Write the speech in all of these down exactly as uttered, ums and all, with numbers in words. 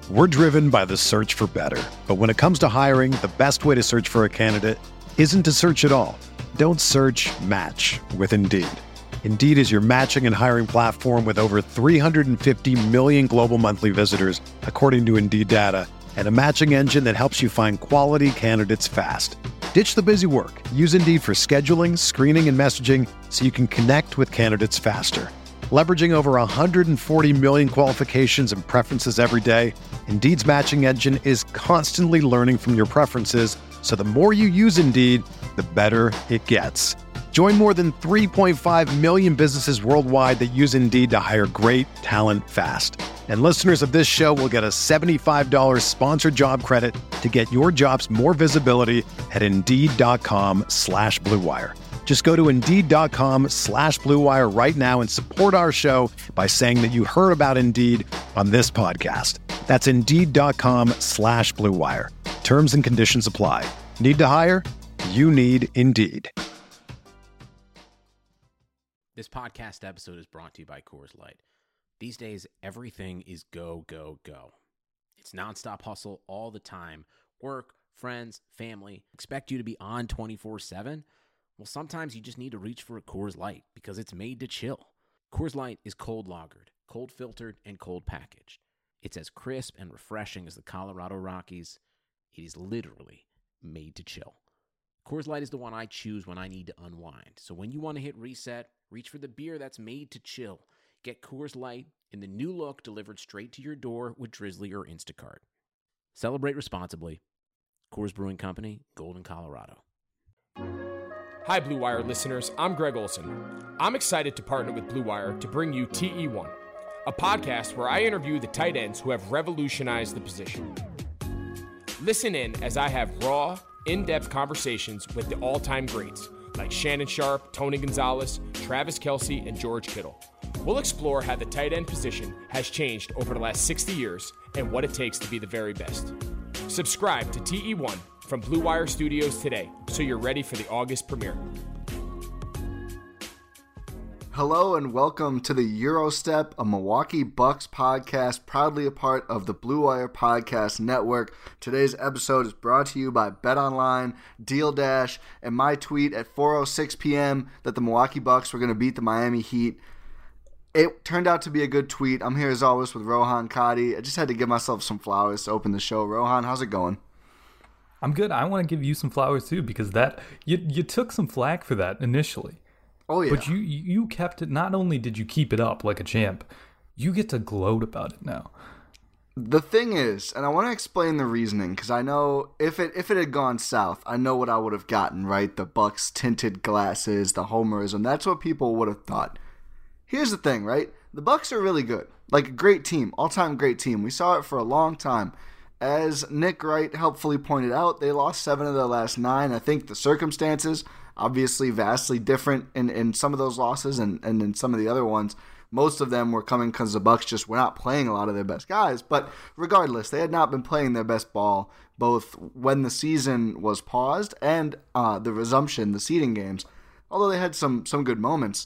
We're driven by the search for better. But when it comes to hiring, the best way to search for a candidate isn't to search at all. Don't search, match with Indeed. Indeed is your matching and hiring platform with over three hundred fifty million global monthly visitors, according to Indeed data, and a matching engine that helps you find quality candidates fast. Ditch the busy work. Use Indeed for scheduling, screening, and messaging so you can connect with candidates faster. Leveraging over one hundred forty million qualifications and preferences every day, Indeed's matching engine is constantly learning from your preferences, so the more you use Indeed, the better it gets. Join more than three point five million businesses worldwide that use Indeed to hire great talent fast. And listeners of this show will get a seventy-five dollars sponsored job credit to get your jobs more visibility at Indeed.com slash Blue Wire. Just go to Indeed.com slash Blue Wire right now and support our show by saying that you heard about Indeed on this podcast. That's Indeed.com slash Blue Wire. Terms and conditions apply. Need to hire? You need Indeed. This podcast episode is brought to you by Coors Light. These days, everything is go, go, go. It's nonstop hustle all the time. Work, friends, family, expect you to be on twenty-four seven. Well, sometimes you just need to reach for a Coors Light because it's made to chill. Coors Light is cold lagered, cold filtered, and cold packaged. It's as crisp and refreshing as the Colorado Rockies. It is literally made to chill. Coors Light is the one I choose when I need to unwind. So when you want to hit reset, reach for the beer that's made to chill. Get Coors Light in the new look delivered straight to your door with Drizzly or Instacart. Celebrate responsibly. Coors Brewing Company, Golden, Colorado. Hi, Blue Wire listeners. I'm Greg Olson. I'm excited to partner with Blue Wire to bring you T E one, a podcast where I interview the tight ends who have revolutionized the position. Listen in as I have raw, in-depth conversations with the all-time greats like Shannon Sharpe, Tony Gonzalez, Travis Kelce, and George Kittle. We'll explore how the tight end position has changed over the last sixty years and what it takes to be the very best. Subscribe to T E one from Blue Wire Studios today, so you're ready for the August premiere. Hello and welcome to the Eurostep, a Milwaukee Bucks podcast, proudly a part of the Blue Wire Podcast Network. Today's episode is brought to you by BetOnline, Deal Dash, and my tweet at four oh six p.m. that the Milwaukee Bucks were going to beat the Miami Heat. It turned out to be a good tweet. I'm here as always with Rohan Kadi. I just had to give myself some flowers to open the show. Rohan, how's it going? I'm good. I want to give you some flowers too, because that you you took some flack for that initially. Oh yeah. But you you kept it. Not only did you keep it up like a champ, you get to gloat about it now. The thing is, and I want to explain the reasoning, because I know if it if it had gone south, I know what I would have gotten, right? The Bucks tinted glasses, the homerism. That's what people would have thought. Here's the thing, right? The Bucks are really good. Like a great team, all-time great team. We saw it for a long time. As Nick Wright helpfully pointed out, they lost seven of their last nine. I think the circumstances, obviously vastly different in, in some of those losses and, and in some of the other ones. Most of them were coming because the Bucks just were not playing a lot of their best guys. But regardless, they had not been playing their best ball, both when the season was paused and uh, the resumption, the seeding games, although they had some some good moments.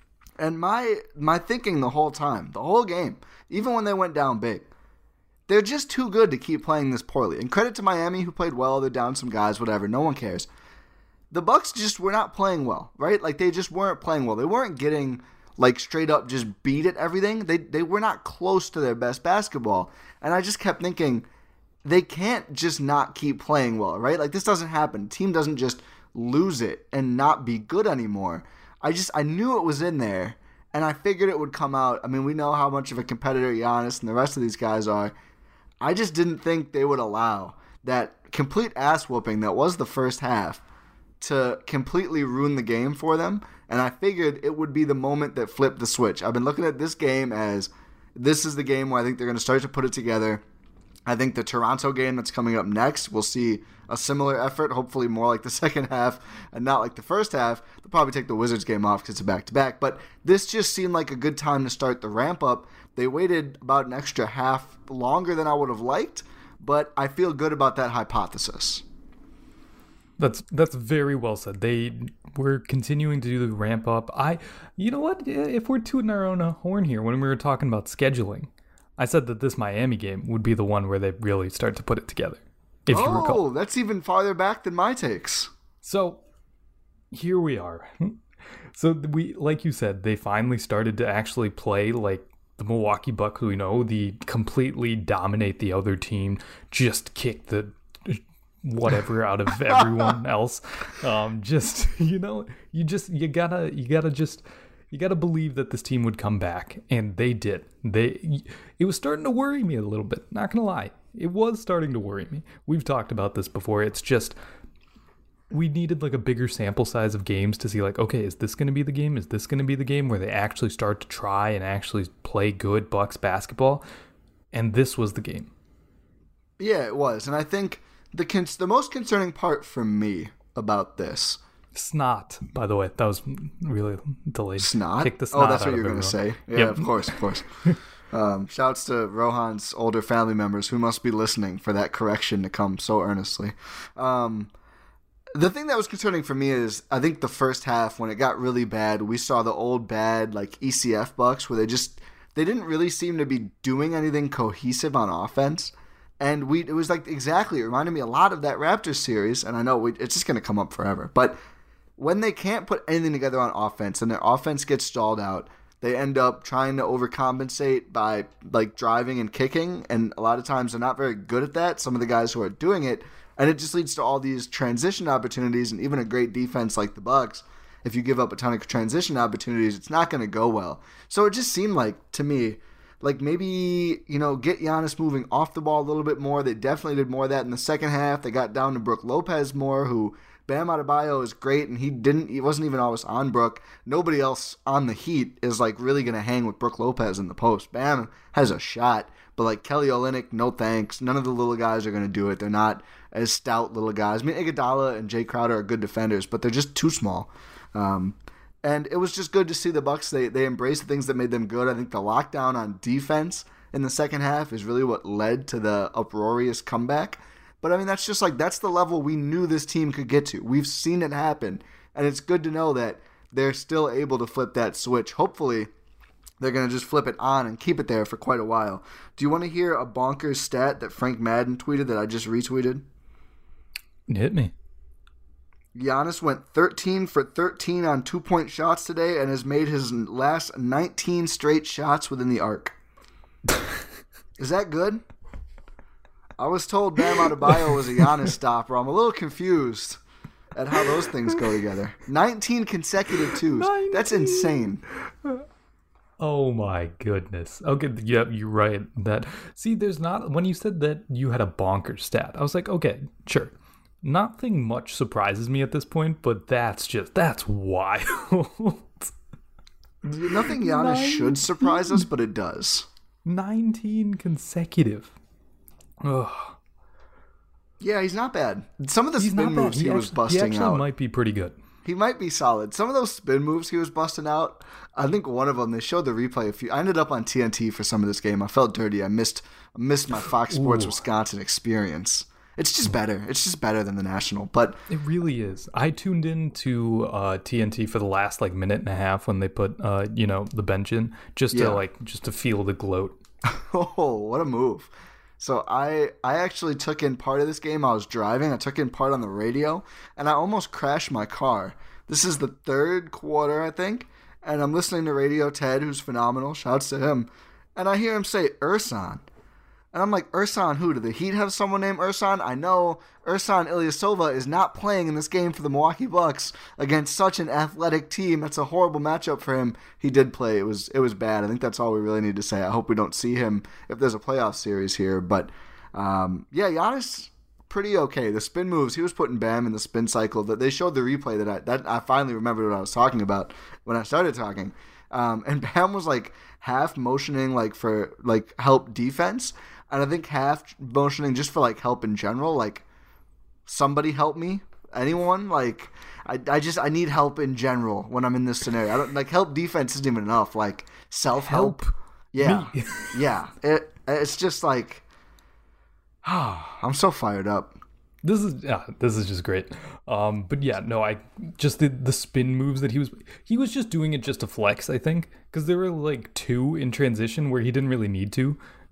And my my thinking the whole time, the whole game, even when they went down big, they're just too good to keep playing this poorly. And credit to Miami, who played well. They're down some guys, whatever. No one cares. The Bucks just were not playing well, right? Like, they just weren't playing well. They weren't getting, like, straight up just beat at everything. They they were not close to their best basketball. And I just kept thinking, they can't just not keep playing well, right? Like, this doesn't happen. The team doesn't just lose it and not be good anymore. I just, I knew it was in there, and I figured it would come out. I mean, we know how much of a competitor Giannis and the rest of these guys are. I just didn't think they would allow that complete ass whooping that was the first half to completely ruin the game for them. And I figured it would be the moment that flipped the switch. I've been looking at this game as this is the game where I think they're going to start to put it together. I think the Toronto game that's coming up next, we'll see a similar effort, hopefully more like the second half and not like the first half. They'll probably take the Wizards game off because it's a back-to-back. But this just seemed like a good time to start the ramp-up. They waited about an extra half longer than I would have liked, but I feel good about that hypothesis. That's that's very well said. They were continuing to do the ramp up. I, you know what? If we're tooting our own horn here, when we were talking about scheduling, I said that this Miami game would be the one where they really start to put it together. If you recall. Oh, that's even farther back than my takes. So here we are. So we, like you said, they finally started to actually play like the Milwaukee Bucks we know, the completely dominate the other team, just kick the whatever out of everyone else. Um, just, you know, you just, you gotta, you gotta just, you gotta believe that this team would come back, and they did. They, it was starting to worry me a little bit, not gonna lie. It was starting to worry me. We've talked about this before. It's just, we needed like a bigger sample size of games to see like, okay, is this going to be the game? Is this going to be the game where they actually start to try and actually play good Bucks basketball? And this was the game. Yeah, it was. And I think the con- the most concerning part for me about this. Snot, by the way. That was really delayed. Snot? Kick the snot oh, that's what out you're of going to say. Yeah, Yep. of course, of course. Um, shouts to Rohan's older family members who must be listening for that correction to come so earnestly. Um, the thing that was concerning for me is I think the first half, when it got really bad, we saw the old bad like E C F Bucks where they just they didn't really seem to be doing anything cohesive on offense. And we it was like exactly, it reminded me a lot of that Raptors series, and I know we, it's just going to come up forever. But when they can't put anything together on offense and their offense gets stalled out, they end up trying to overcompensate by like driving and kicking, and a lot of times they're not very good at that, some of the guys who are doing it, and it just leads to all these transition opportunities, and even a great defense like the Bucks. If you give up a ton of transition opportunities, it's not going to go well. So it just seemed like, to me, like maybe, you know, get Giannis moving off the ball a little bit more. They definitely did more of that in the second half. They got down to Brook Lopez more, who Bam Adebayo is great, and he didn't. He wasn't even always on Brook. Nobody else on the Heat is like really going to hang with Brook Lopez in the post. Bam has a shot, but like Kelly Olynyk, no thanks. None of the little guys are going to do it. They're not as stout little guys. I mean, Iguodala and Jay Crowder are good defenders, but they're just too small. Um, and it was just good to see the Bucks. They they embraced the things that made them good. I think the lockdown on defense in the second half is really what led to the uproarious comeback. But I mean, that's just like, that's the level we knew this team could get to. We've seen it happen, and it's good to know that they're still able to flip that switch. Hopefully, they're going to just flip it on and keep it there for quite a while. Do you want to hear a bonkers stat that Frank Madden tweeted that I just retweeted? Hit me. Giannis went thirteen for thirteen on two-point shots today and has made his last nineteen straight shots within the arc. Is that good? I was told Bam Adebayo was a Giannis stopper. I'm a little confused at how those things go together. nineteen consecutive twos. nineteen That's insane. Oh my goodness. Okay, yep, you're right. That see, there's not, when you said that you had a bonkers stat, I was like, okay, sure. Nothing much surprises me at this point, but that's just, that's wild. Nothing Giannis nineteen should surprise us, but it does. nineteen consecutive. Ugh. Yeah, he's not bad. Some of the he's spin moves he, he was actually, busting he actually out might be pretty good. He might be solid. Some of those spin moves he was busting out, I think one of them, they showed the replay a few. I ended up on T N T for some of this game. I felt dirty. I missed I missed my Fox Sports Ooh. Wisconsin experience. It's just better. It's just better than the national. But it really is. I tuned in to uh, T N T for the last like minute and a half when they put uh, you know, the bench in, just yeah. to like just to feel the gloat. Oh, what a move. So I I actually took in part of this game. I was driving. I took in part on the radio, and I almost crashed my car. This is the third quarter, I think, and I'm listening to Radio Ted, who's phenomenal. Shouts to him. And I hear him say, Ersan. And I'm like, Ersan who? Do the Heat have someone named Ersan? I know Ersan Ilyasova is not playing in this game for the Milwaukee Bucks against such an athletic team. That's a horrible matchup for him. He did play. It was it was bad. I think that's all we really need to say. I hope we don't see him if there's a playoff series here. But, um, yeah, Giannis, pretty okay. The spin moves, he was putting Bam in the spin cycle. That They showed the replay that I, that I finally remembered what I was talking about when I started talking. Um, and Bam was, like, half motioning, like, for, like, help defense. And I think half motioning just for, like, help in general. Like, somebody help me. Anyone? Like, I, I just, I need help in general when I'm in this scenario. I don't, like, help defense isn't even enough. Like, self-help. Help yeah. me. yeah. It, it's just like, oh, I'm so fired up. This is yeah, this is just great. Um, but yeah, no, I just the the spin moves that he was he was just doing it just to flex, I think, because there were like two in transition where he didn't really need to.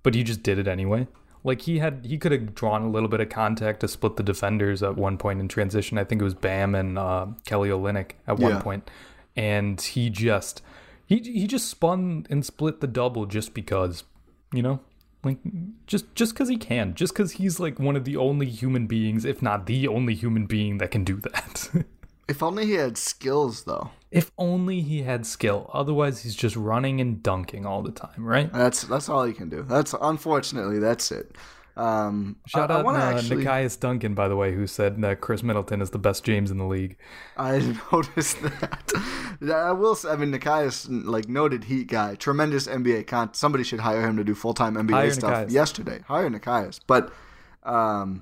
but he just did it anyway. Like he had, he could have drawn a little bit of contact to split the defenders at one point in transition. I think it was Bam and uh, Kelly Olynyk at one Yeah. point, and he just, he he just spun and split the double just because, you know, like just just because he can, just because he's like one of the only human beings, if not the only human being that can do that. If only he had skills, though. If only he had skill. Otherwise, he's just running and dunking all the time, right? That's that's all he can do. That's unfortunately that's it. Um, Shout I, I out wanna uh, actually, Nikias Duncan, by the way, who said that Chris Middleton is the best James in the league. I noticed that. Yeah, I will. Say, I mean, Nikias, like noted Heat guy, tremendous N B A con. Somebody should hire him to do full time N B A Hire stuff. Nikias. Yesterday, hire Nikias, but um,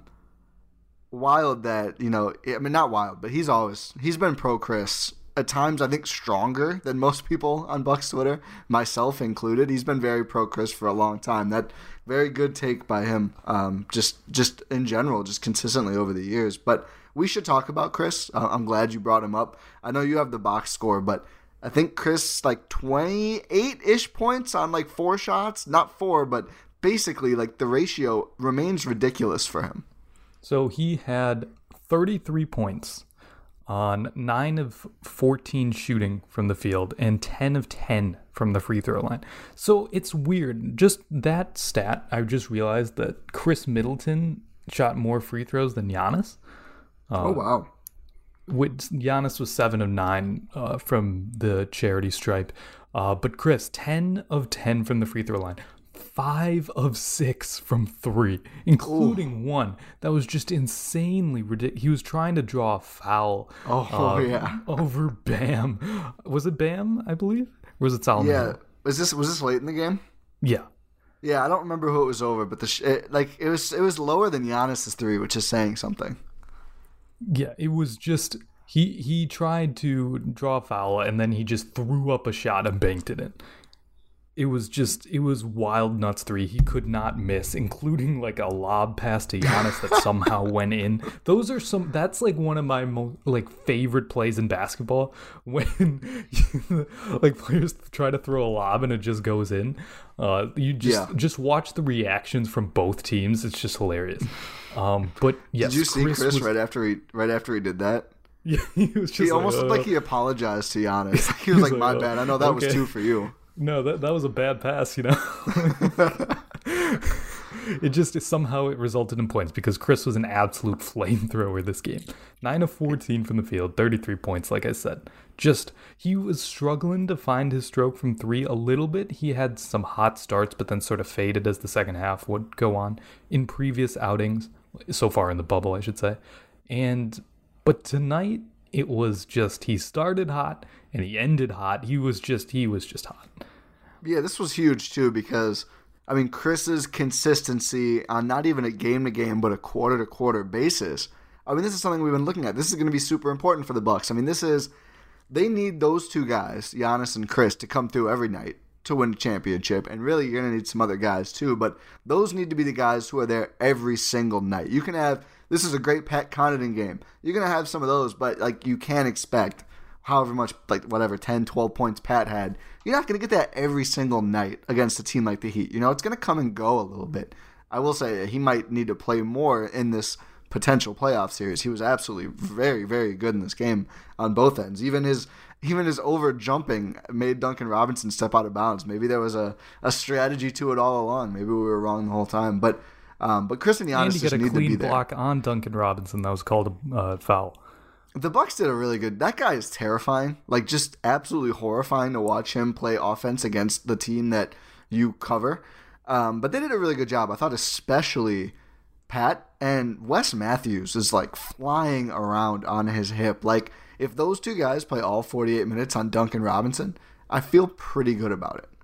wild that you know. I mean, not wild, but he's always he's been pro Chris. At times, I think stronger than most people on Bucks Twitter, myself included. He's been very pro Chris for a long time. That very good take by him. Um, just just in general, just consistently over the years. But we should talk about Chris. Uh, I'm glad you brought him up. I know you have the box score, but I think Chris like twenty-eight-ish points on like four shots. Not four, but basically like the ratio remains ridiculous for him. So he had thirty-three points on nine of fourteen shooting from the field and ten of ten from the free throw line. So it's weird. Just that stat, I just realized that Chris Middleton shot more free throws than Giannis. Uh, oh, wow. With Giannis was seven of nine uh, from the charity stripe. Uh, but Chris, ten of ten from the free throw line. Five of six from three, including Ooh. one that was just insanely ridiculous. He was trying to draw a foul oh, uh, yeah. over Bam. Was it Bam, I believe? Or was it Solomon? Yeah. Was this was this late in the game? Yeah. Yeah, I don't remember who it was over, but the sh- it, like it was it was lower than Giannis's three, which is saying something. Yeah, it was just he he tried to draw a foul and then he just threw up a shot and banked it in. It was just, it was wild nuts three. He could not miss, including like a lob pass to Giannis that somehow went in. Those are some, that's like one of my most like favorite plays in basketball when like players try to throw a lob and it just goes in. Uh, you just, yeah. just watch the reactions from both teams. It's just hilarious. Um, but yes, did you see Chris, Chris was, right after he, right after he did that? Yeah, he was just He like, almost uh, looked like he apologized to Giannis. He was, he was like, like, my oh, bad. I know that okay. was two for you. No, that that was a bad pass, you know. It just somehow it resulted in points because Chris was an absolute flamethrower this game. nine of fourteen from the field, thirty-three points, like I said. Just, he was struggling to find his stroke from three a little bit. He had some hot starts, but then sort of faded as the second half would go on in previous outings, so far in the bubble, I should say. And, but tonight, it was just, he started hot and he ended hot. He was just, he was just hot. Yeah, this was huge too because, I mean, Chris's consistency on not even a game-to-game but a quarter-to-quarter basis. I mean, this is something we've been looking at. This is going to be super important for the Bucks. I mean, this is, they need those two guys, Giannis and Chris, to come through every night to win a championship. And really, you're going to need some other guys too, but those need to be the guys who are there every single night. You can have, this is a great Pat Connaughton game. You're going to have some of those, but like you can't expect however much, like whatever, ten, twelve points Pat had. You're not going to get that every single night against a team like the Heat. You know, it's going to come and go a little bit. I will say he might need to play more in this potential playoff series. He was absolutely very, very good in this game on both ends. Even his even his over jumping made Duncan Robinson step out of bounds. Maybe there was a, a strategy to it all along. Maybe we were wrong the whole time. But um, but Chris and Giannis and just need to be there. And he got a clean block on Duncan Robinson that was called a uh, foul. The Bucks did a really good. That guy is terrifying. Like, just absolutely horrifying to watch him play offense against the team that you cover. Um, but they did a really good job. I thought especially Pat and Wes Matthews is like flying around on his hip. Like, if those two guys play all forty-eight minutes on Duncan Robinson, I feel pretty good about it.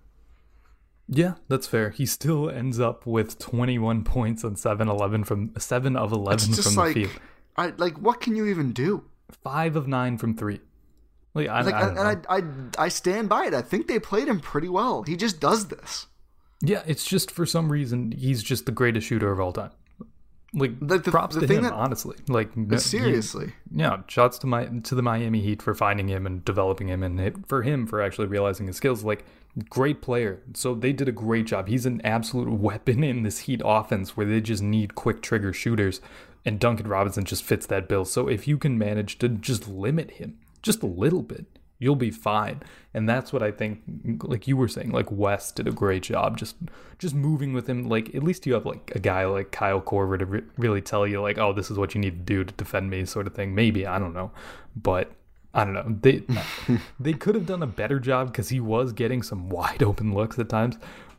Yeah, that's fair. He still ends up with twenty-one points on seven eleven from seven of eleven from like, the field. I like. What can you even do? Five of nine from three. Like, I, like, I don't and know. I, I, I stand by it. I think they played him pretty well. He just does this. Yeah, it's just for some reason he's just the greatest shooter of all time. Like, like the, props the to thing him, that, honestly. Like, seriously. He, yeah, shots to my to the Miami Heat for finding him and developing him, and it, for him for actually realizing his skills. Like, great player. So they did a great job. He's an absolute weapon in this Heat offense where they just need quick trigger shooters, and Duncan Robinson just fits that bill. So if you can manage to just limit him just a little bit, you'll be fine. And that's what I think, like you were saying, like West did a great job just just moving with him. Like, at least you have like a guy like Kyle Korver to re- really tell you like, oh, this is what you need to do to defend me, sort of thing. Maybe, I don't know. But I don't know. They they could have done a better job because he was getting some wide open looks at times.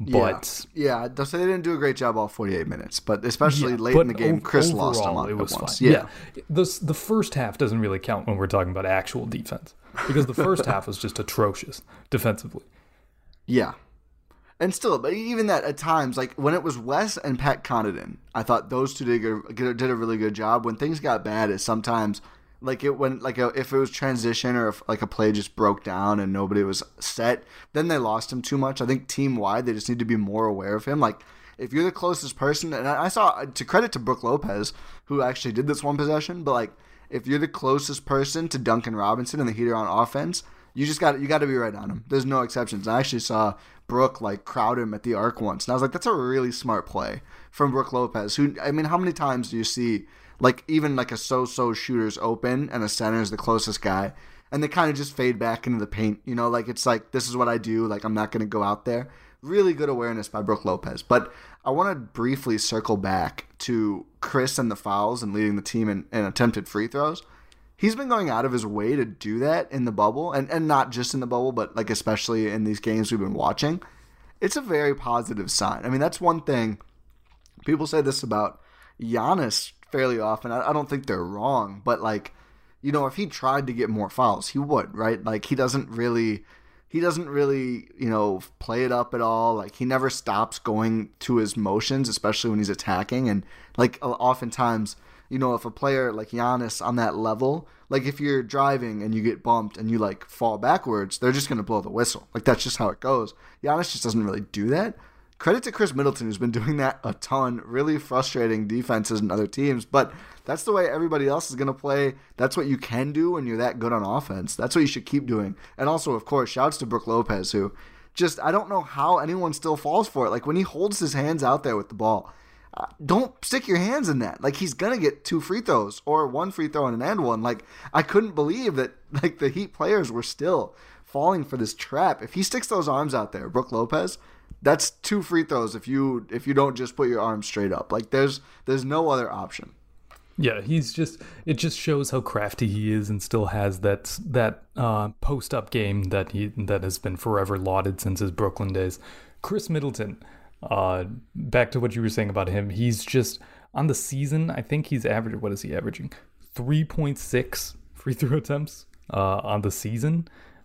But yeah, yeah, so they didn't do a great job all forty-eight minutes. But especially yeah, late but in the game, ov- Chris overall, lost a lot it was at once. fine. Yeah, yeah. The the first half doesn't really count when we're talking about actual defense because the first half was just atrocious defensively. Yeah. And still, but even that at times, like when it was Wes and Pat Connaughton, I thought those two did a, did a really good job. When things got bad, is sometimes like it when like a, if it was transition or if like a play just broke down and nobody was set, then they lost him too much. I think team wide, they just need to be more aware of him. Like if you're the closest person, and I, I saw to credit to Brook Lopez who actually did this one possession, but like if you're the closest person to Duncan Robinson and the Heat are on offense, you just got you got to be right on him. There's no exceptions. I actually saw Brook like crowd him at the arc once, and I was like, that's a really smart play from Brook Lopez. Who I mean, how many times do you see like even like a so-so shooter's open and a center is the closest guy, and they kind of just fade back into the paint? You know, like it's like this is what I do. Like I'm not going to go out there. Really good awareness by Brook Lopez. But I want to briefly circle back to Chris and the fouls and leading the team in, in attempted free throws. He's been going out of his way to do that in the bubble, and, and not just in the bubble, but like especially in these games we've been watching. It's a very positive sign. I mean, that's one thing. People say this about Giannis fairly often. I, I don't think they're wrong, but like, you know, if he tried to get more fouls, he would, right? Like he doesn't really, he doesn't really, you know, play it up at all. Like he never stops going to his motions, especially when he's attacking. And like oftentimes, you know, if a player like Giannis on that level, like if you're driving and you get bumped and you like fall backwards, they're just going to blow the whistle. Like that's just how it goes. Giannis just doesn't really do that. Credit to Chris Middleton, who's been doing that a ton, really frustrating defenses and other teams. But that's the way everybody else is going to play. That's what you can do when you're that good on offense. That's what you should keep doing. And also, of course, shouts to Brook Lopez, who just, I don't know how anyone still falls for it. Like when he holds his hands out there with the ball, Uh, don't stick your hands in that. Like he's gonna get two free throws or one free throw and an and one. Like I couldn't believe that like the Heat players were still falling for this trap. If he sticks those arms out there, Brook Lopez, that's two free throws if you if you don't just put your arms straight up. Like there's there's no other option. Yeah, he's just it just shows how crafty he is and still has that that uh, post up game that he that has been forever lauded since his Brooklyn days. Chris Middleton. Uh, back to what you were saying about him, he's just on the season. I think he's averaging. What is he averaging? three point six free throw attempts uh, on the season,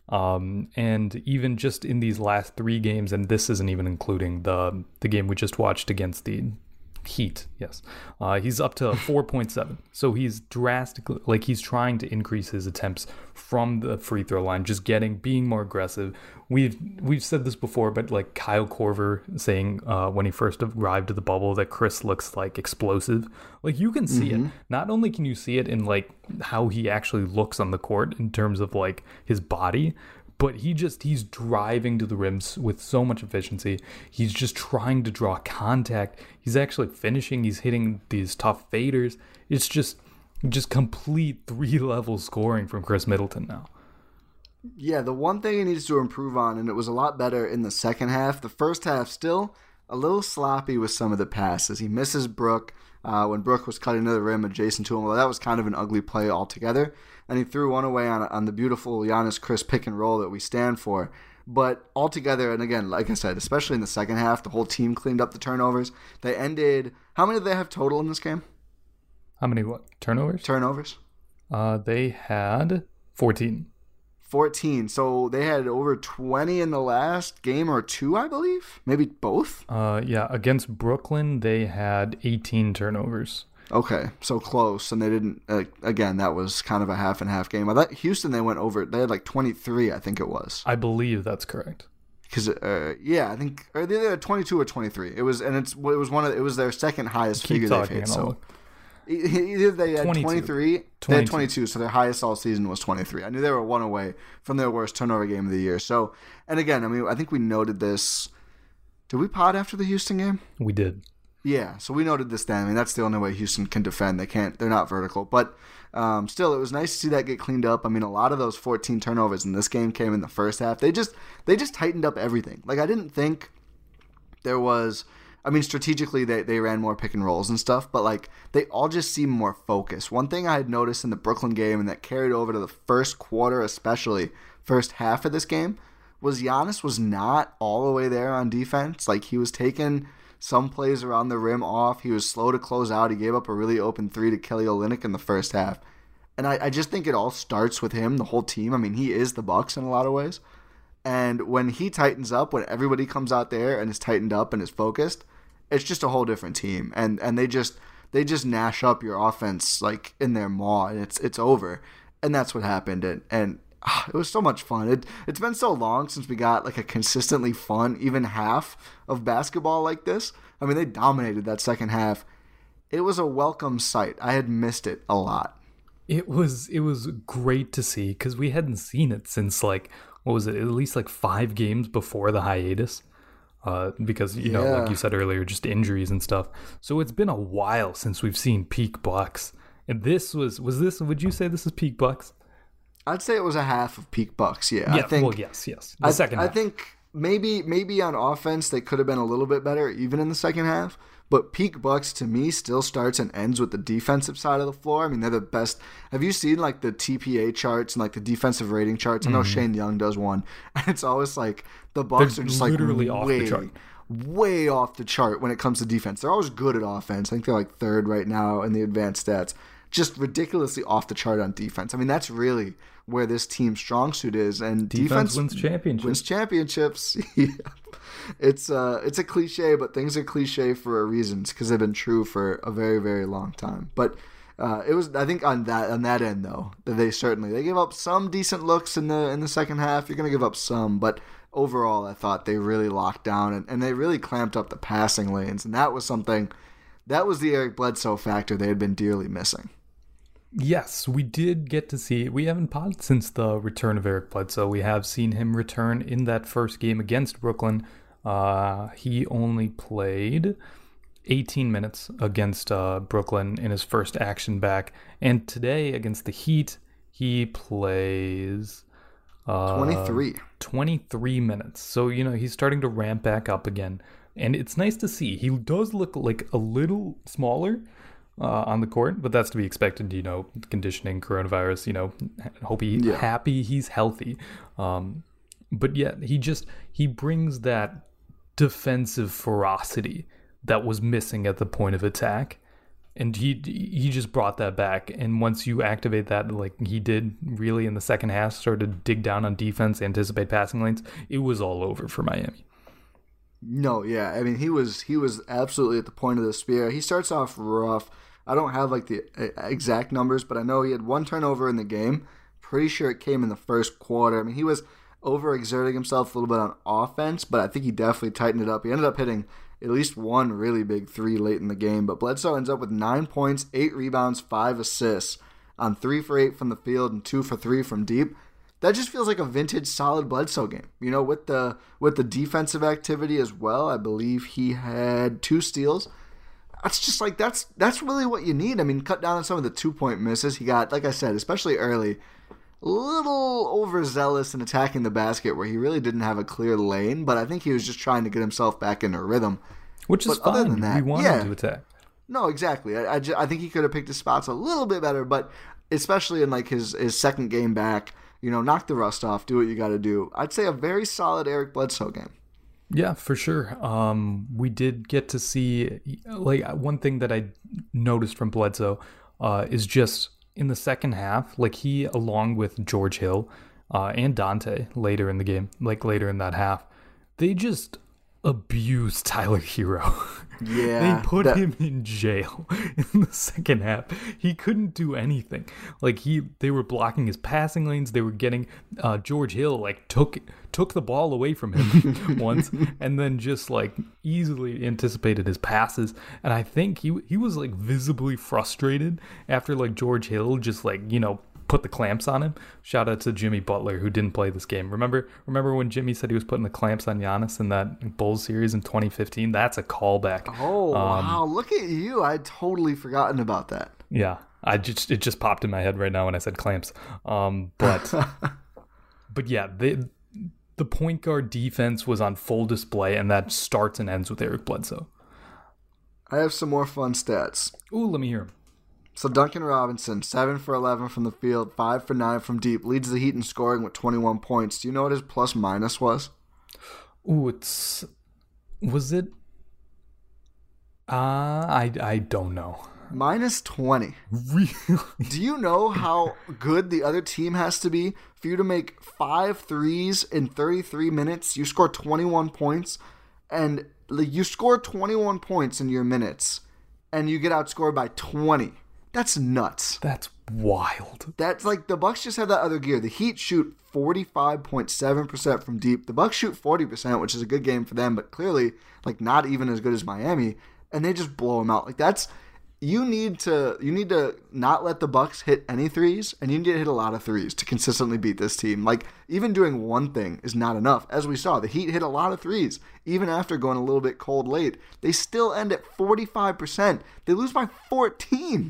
um, and even just in these last three games, and this isn't even including the the game we just watched against the Heat. Yes, uh, he's up to four point seven. So he's drastically like he's trying to increase his attempts from the free throw line, just getting being more aggressive. We've we've said this before, but like Kyle Korver saying uh, when he first arrived to the bubble that Chris looks like explosive. Like you can see mm-hmm. it. Not only can you see it in like how he actually looks on the court in terms of like his body, but he just, he's driving to the rims with so much efficiency. He's just trying to draw contact. He's actually finishing. He's hitting these tough faders. It's just, just complete three-level scoring from Chris Middleton now. Yeah, the one thing he needs to improve on, and it was a lot better in the second half. The first half, still a little sloppy with some of the passes. He misses Brook uh, when Brook was cutting to the rim adjacent to him. Well, that was kind of an ugly play altogether. And he threw one away on on the beautiful Giannis Chris pick and roll that we stand for. But altogether, and again, like I said, especially in the second half, the whole team cleaned up the turnovers. They ended, how many did they have total in this game? How many what? Turnovers? Turnovers. Uh, they had fourteen. fourteen. So they had over twenty in the last game or two, I believe. Maybe both. Uh, yeah, against Brooklyn, they had eighteen turnovers. Okay, so close, and they didn't. Uh, again, that was kind of a half and half game. I thought Houston, they went over. They had like twenty-three, I think it was. I believe that's correct. because uh, yeah, I think or they're twenty-two or twenty-three. It was and it's it was one of it was their second highest Keep figure they've hit. So either they had twenty-two. twenty-three, they had twenty-two, so their highest all season was twenty-three. I knew they were one away from their worst turnover game of the year. So, and again, I mean, I think we noted this. Did we pod after the Houston game? We did. Yeah, so we noted this then. I mean, that's the only way Houston can defend. They can't. They're not vertical, but um, still, it was nice to see that get cleaned up. I mean, a lot of those fourteen turnovers in this game came in the first half. They just they just tightened up everything. Like I didn't think there was. I mean, strategically, they, they ran more pick and rolls and stuff, but like they all just seemed more focused. One thing I had noticed in the Brooklyn game and that carried over to the first quarter, especially first half of this game, was Giannis was not all the way there on defense. Like he was taking some plays around the rim off. He was slow to close out. He gave up a really open three to Kelly Olynyk in the first half. And I, I just think it all starts with him, the whole team. I mean, he is the Bucks in a lot of ways. And when he tightens up, when everybody comes out there and is tightened up and is focused, it's just a whole different team. And and they just they just gnash up your offense like in their maw, and it's it's over. And that's what happened. And and ah, it was so much fun. It it's been so long since we got like a consistently fun even half of basketball like this. I mean, they dominated that second half. It was a welcome sight. I had missed it a lot. It was it was great to see because we hadn't seen it since like what was it at least like five games before the hiatus. Uh, because, you yeah. know, like you said earlier, just injuries and stuff. So it's been a while since we've seen peak Bucks. And this was, was this, would you say this is peak Bucks? I'd say it was a half of peak Bucks, yeah. Yeah, I think, well, yes, yes. The I, second half. I think maybe maybe on offense they could have been a little bit better even in the second half. But peak Bucks to me still starts and ends with the defensive side of the floor. I mean, they're the best. Have you seen like the T P A charts and like the defensive rating charts? I know mm-hmm. Shane Young does one, and it's always like the Bucks they're are just like literally way, off the chart. way off the chart when it comes to defense. They're always good at offense. I think they're like third right now in the advanced stats. Just ridiculously off the chart on defense. I mean, that's really where this team's strong suit is, and defense, defense wins championships. Wins championships. yeah. It's uh, it's a cliche, but things are cliche for a reason because they've been true for a very, very long time. But uh, it was, I think, on that on that end though, that they certainly they gave up some decent looks in the in the second half. You're gonna give up some, but overall, I thought they really locked down and, and they really clamped up the passing lanes, and that was something. That was the Eric Bledsoe factor they had been dearly missing. Yes, we did get to see, we haven't podded since the return of Eric Bledsoe. We have seen him return in that first game against Brooklyn. Uh, he only played eighteen minutes against uh, Brooklyn in his first action back. And today against the Heat, he plays uh, twenty-three. twenty-three minutes. So, you know, he's starting to ramp back up again. And it's nice to see. He does look like a little smaller uh, on the court, but that's to be expected, you know, conditioning, coronavirus, you know, hope he's yeah. happy, he's healthy. Um, but yeah, he just, he brings that defensive ferocity that was missing at the point of attack. And he he just brought that back. And once you activate that, like he did really in the second half, started to dig down on defense, anticipate passing lanes, it was all over for Miami. No, yeah. I mean, he was he was absolutely at the point of the spear. He starts off rough. I don't have like the exact numbers, but I know he had one turnover in the game. Pretty sure it came in the first quarter. I mean, he was overexerting himself a little bit on offense, but I think he definitely tightened it up. He ended up hitting at least one really big three late in the game, but Bledsoe ends up with nine points, eight rebounds, five assists on three for eight from the field and two for three from deep. That just feels like a vintage solid Bledsoe game. You know, with the with the defensive activity as well. I believe he had two steals. That's just like that's that's really what you need. I mean, cut down on some of the two-point misses. He got, like I said, especially early, a little overzealous in attacking the basket where he really didn't have a clear lane, but I think he was just trying to get himself back into rhythm. Which is but fine. Other than that, we want yeah, him to attack. No, exactly. I, I, just, I think he could have picked his spots a little bit better, but especially in like his, his second game back, you know, knock the rust off, do what you got to do. I'd say a very solid Eric Bledsoe game. Yeah, for sure. Um, we did get to see, like, one thing that I noticed from Bledsoe uh, is just in the second half, like he, along with George Hill uh, and Dante later in the game, like later in that half, they just, abused Tyler Hero. Yeah. They put that- him in jail in the second half. He couldn't do anything. Like he they were blocking his passing lanes. They were getting uh, George Hill like took took the ball away from him once and then just like easily anticipated his passes. And I think he he was like visibly frustrated after like George Hill just like, you know, put the clamps on him. Shout out to Jimmy Butler, who didn't play this game. Remember remember when Jimmy said he was putting the clamps on Giannis in that Bulls series in twenty fifteen? That's a callback. Oh, Um, wow. Look at you. I'd totally forgotten about that. Yeah, I just it just popped in my head right now when I said clamps. Um, but but yeah, they, the point guard defense was on full display, and that starts and ends with Eric Bledsoe. I have some more fun stats. Ooh, let me hear him. So Duncan Robinson, seven for eleven from the field, five for nine from deep, leads the Heat in scoring with twenty-one points. Do you know what his plus minus was? Ooh, it's was it? Uh, I I don't know. Minus twenty. Really? Do you know how good the other team has to be for you to make five threes in thirty-three minutes? You score twenty-one points, and like, you score twenty-one points in your minutes, and you get outscored by twenty. That's nuts. That's wild. That's like the Bucks just have that other gear. The Heat shoot forty-five point seven percent from deep. The Bucks shoot forty percent, which is a good game for them, but clearly like not even as good as Miami, and they just blow them out. Like that's you need to you need to not let the Bucks hit any threes, and you need to hit a lot of threes to consistently beat this team. Like even doing one thing is not enough. As we saw, the Heat hit a lot of threes even after going a little bit cold late. They still end at forty-five percent. They lose by fourteen.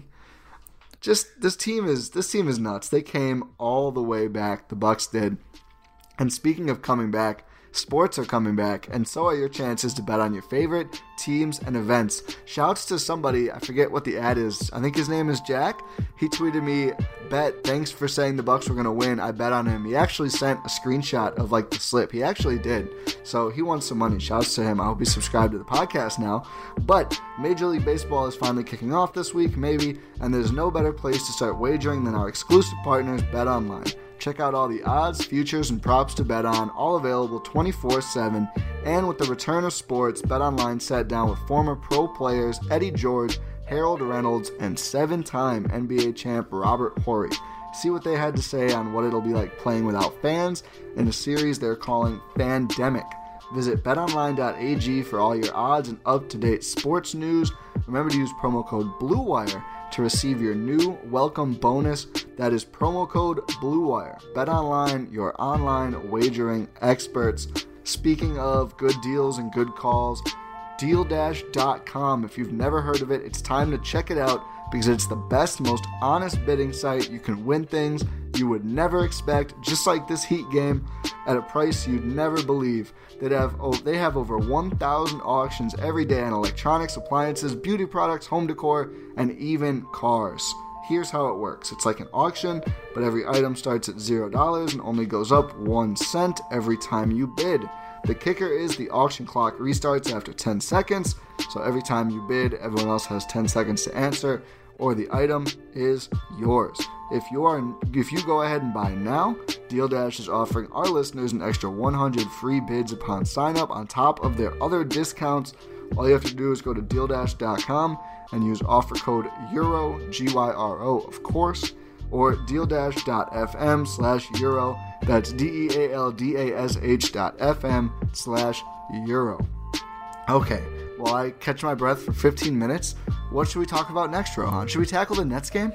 Just this team is this team is nuts. They came all the way back. The Bucks did. And speaking of coming back, sports are coming back, and so are your chances to bet on your favorite teams and events. Shouts to somebody, I forget what the ad is. I think his name is Jack. He tweeted me, "Bet, thanks for saying the Bucks were going to win. I bet on him." He actually sent a screenshot of like the slip. He actually did. So he won some money. Shouts to him. I hope he's subscribed to the podcast now. But Major League Baseball is finally kicking off this week, maybe, and there's no better place to start wagering than our exclusive partners, BetOnline. Check out all the odds, futures, and props to bet on, all available twenty-four seven. And with the return of sports, BetOnline sat down with former pro players Eddie George, Harold Reynolds, and seven-time N B A champ Robert Horry. See what they had to say on what it'll be like playing without fans in a series they're calling Fandemic. Visit bet online dot a g for all your odds and up-to-date sports news. Remember to use promo code BLUEWIRE to receive your new welcome bonus. That is promo code BLUEWIRE. BetOnline, your online wagering experts. Speaking of good deals and good calls, deal dash dot com. If you've never heard of it, it's time to check it out because it's the best, most honest bidding site. You can win things you would never expect, just like this Heat game, at a price you'd never believe. They have oh, they have over one thousand auctions every day on electronics, appliances, beauty products, home decor, and even cars. Here's how it works. It's like an auction, but every item starts at zero dollars and only goes up one cent every time you bid. The kicker is the auction clock restarts after ten seconds, so every time you bid, everyone else has ten seconds to answer, or the item is yours. If you are, if you go ahead and buy now, Deal Dash is offering our listeners an extra one hundred free bids upon sign up on top of their other discounts. All you have to do is go to deal dash dot com and use offer code Euro, G Y R O, of course, or deal dash dot f m slash Euro. That's D E A L D A S H dot F M slash Euro. Okay, while I catch my breath for fifteen minutes, what should we talk about next, Rohan? Should we tackle the Nets game?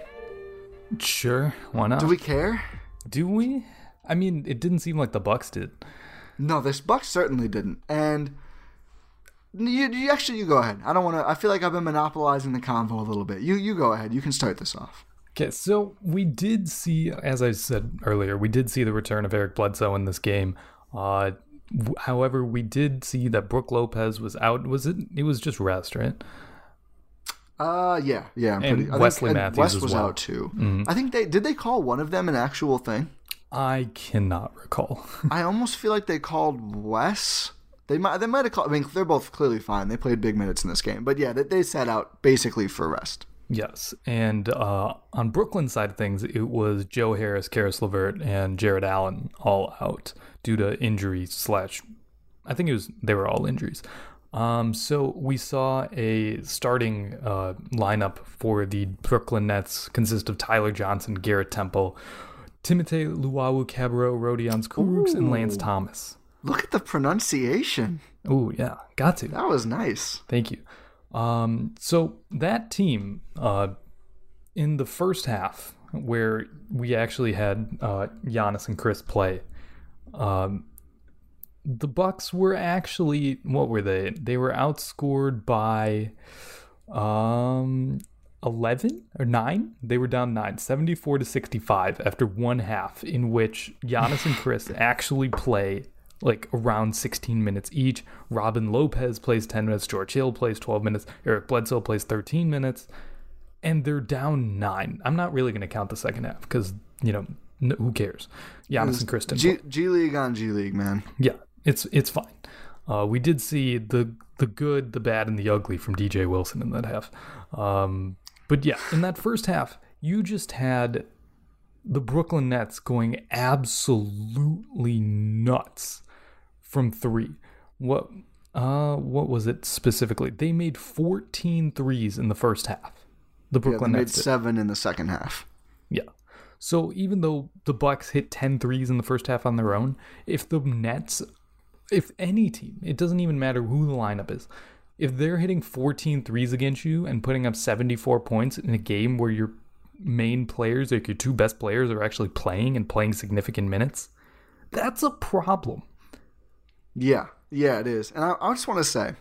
Sure, why not? Do we care? Do we? I mean, it didn't seem like the Bucks did. No, this Bucks certainly didn't. And you, you actually, you go ahead. I don't want to. I feel like I've been monopolizing the convo a little bit. You, you go ahead. You can start this off. Okay, so we did see, as I said earlier, we did see the return of Eric Bledsoe in this game. Uh, w- however, we did see that Brook Lopez was out. Was it? It was just rest, right? Uh, yeah, yeah. I'm And pretty, I Wesley think, Matthews West as was well. out too. Mhm. I think they did. They call one of them an actual thing. I cannot recall. I almost feel like they called Wes. They might. They might have called. I mean, they're both clearly fine. They played big minutes in this game, but yeah, they, they sat out basically for rest. Yes, and uh, on Brooklyn's side of things, it was Joe Harris, Karis LeVert, and Jared Allen all out due to injury slash I think it was they were all injuries. Um, so we saw a starting uh, lineup for the Brooklyn Nets consist of Tyler Johnson, Garrett Temple, Timothé Luwawu-Cabarrot, Rodions Kurucs, and Lance Thomas. Look at the pronunciation. Oh, yeah. Got to. That was nice. Thank you. Um, so that team, uh, in the first half, where we actually had uh, Giannis and Chris play, um, the Bucks were actually, what were they? They were outscored by um, eleven or nine. They were down nine, seventy-four to sixty-five after one half, in which Giannis and Chris actually play like around sixteen minutes each. Robin Lopez plays ten minutes. George Hill plays twelve minutes. Eric Bledsoe plays thirteen minutes. And they're down nine. I'm not really going to count the second half because, you know, n- who cares? Giannis and Chris didn't G, play. G League on G League, man. Yeah, it's it's fine. Uh, we did see the the good, the bad, and the ugly from D J Wilson in that half. Um, but yeah, in that first half, you just had the Brooklyn Nets going absolutely nuts from three. What uh what was it specifically? They made fourteen threes in the first half. The Brooklyn yeah, they Nets made did. seven in the second half. Yeah. So even though the Bucks hit ten threes in the first half on their own, if the Nets, if any team, it doesn't even matter who the lineup is, if they're hitting fourteen threes against you and putting up seventy-four points in a game where your main players, like your two best players, are actually playing and playing significant minutes, that's a problem. Yeah, yeah, it is. And I, I just want to say,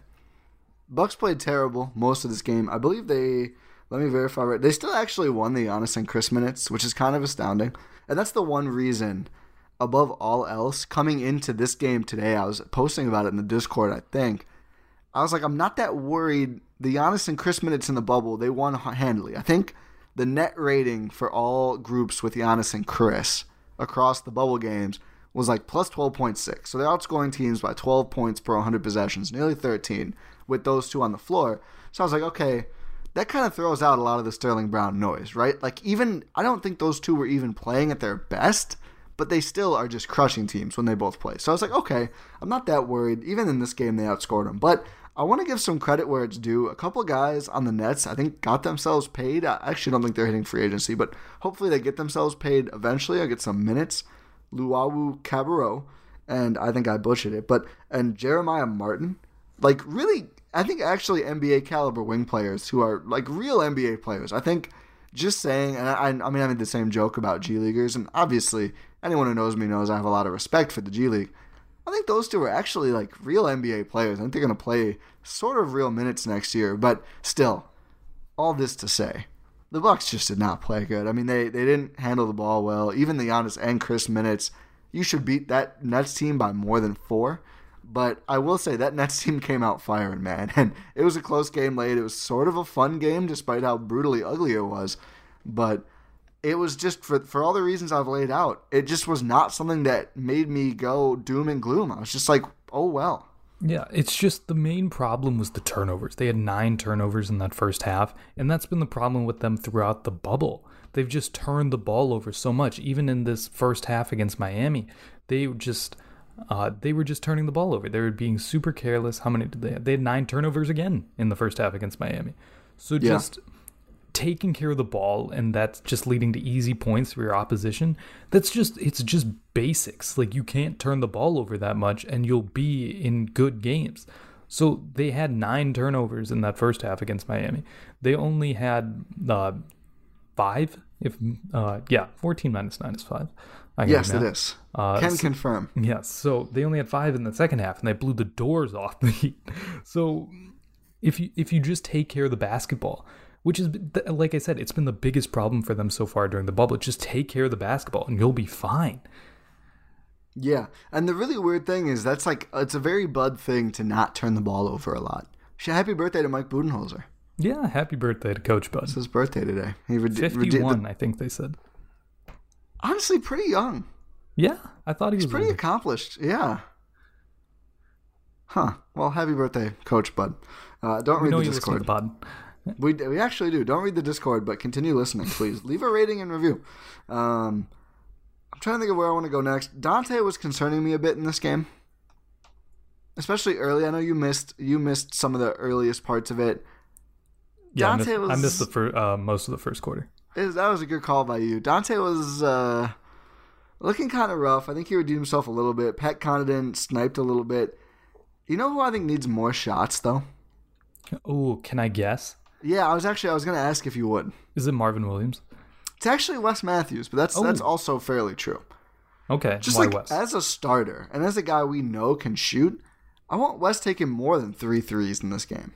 Bucks played terrible most of this game. I believe they, let me verify right, they still actually won the Giannis and Chris minutes, which is kind of astounding. And that's the one reason, above all else, coming into this game today, I was posting about it in the Discord, I think. I was like, I'm not that worried. The Giannis and Chris minutes in the bubble, they won handily. I think the net rating for all groups with Giannis and Chris across the bubble games was like plus twelve point six. So they're outscoring teams by twelve points per one hundred possessions, nearly thirteen, with those two on the floor. So I was like, okay, that kind of throws out a lot of the Sterling Brown noise, right? Like even, I don't think those two were even playing at their best, but they still are just crushing teams when they both play. So I was like, okay, I'm not that worried. Even in this game, they outscored them. But I want to give some credit where it's due. A couple guys on the Nets, I think, got themselves paid. I actually don't think they're hitting free agency, but hopefully they get themselves paid eventually. I get some minutes. Luwawu-Cabarrot, and I think I butchered it, but and Jeremiah Martin, like really, I think actually N B A caliber wing players who are like real N B A players. I think just saying, and I, I mean I made the same joke about G Leaguers, and obviously anyone who knows me knows I have a lot of respect for the G League. I think those two are actually like real N B A players. I think they're going to play sort of real minutes next year, but still, all this to say, the Bucks just did not play good. I mean, they, they didn't handle the ball well. Even the Giannis and Chris minutes, you should beat that Nets team by more than four. But I will say that Nets team came out firing, man. And it was a close game late. It was sort of a fun game despite how brutally ugly it was. But it was just, for for all the reasons I've laid out, it just was not something that made me go doom and gloom. I was just like, oh, well. Yeah, it's just the main problem was the turnovers. They had nine turnovers in that first half, and that's been the problem with them throughout the bubble. They've just turned the ball over so much. Even in this first half against Miami, they just uh, they were just turning the ball over. They were being super careless. How many did they have? They had nine turnovers again in the first half against Miami. So Yeah. just taking care of the ball, and that's just leading to easy points for your opposition. That's just, it's just basics. Like, you can't turn the ball over that much and you'll be in good games. So they had nine turnovers in that first half against Miami. They only had uh, five. If uh, yeah, fourteen minus nine is five. I can Yes, do it math. is. Uh, Can so- confirm. Yes, so they only had five in the second half, and they blew the doors off the Heat. So if you if you just take care of the basketball, which is, like I said, it's been the biggest problem for them so far during the bubble. Just take care of the basketball, and you'll be fine. Yeah, and the really weird thing is that's like, it's a very Bud thing to not turn the ball over a lot. Happy birthday to Mike Budenholzer. Yeah, happy birthday to Coach Bud. It's his birthday today. He rede- fifty-one, rede- I think they said. honestly, pretty young. Yeah, I thought he was He's pretty older. accomplished. Yeah. Huh. Well, happy birthday, Coach Bud. Uh, don't We read know the you listen to Discord. the pod. We we actually do. Don't read the Discord, but continue listening, please. Leave a rating and review. Um, I'm trying to think of where I want to go next. Dante was concerning me a bit in this game. especially early. I know you missed you missed some of the earliest parts of it. Yeah, Dante I missed, was, I missed the fir- uh, most of the first quarter. Is, that was a good call by you. Dante was uh, looking kind of rough. I think he redeemed himself a little bit. Pat Connaughton sniped a little bit. You know who I think needs more shots, though? Oh, can I guess? Yeah, I was actually I was going to ask if you would. Is it Marvin Williams? It's actually Wes Matthews, but that's Oh. that's also fairly true. Okay, Just why like Wes? as a starter and as a guy we know can shoot, I want Wes taking more than three threes in this game.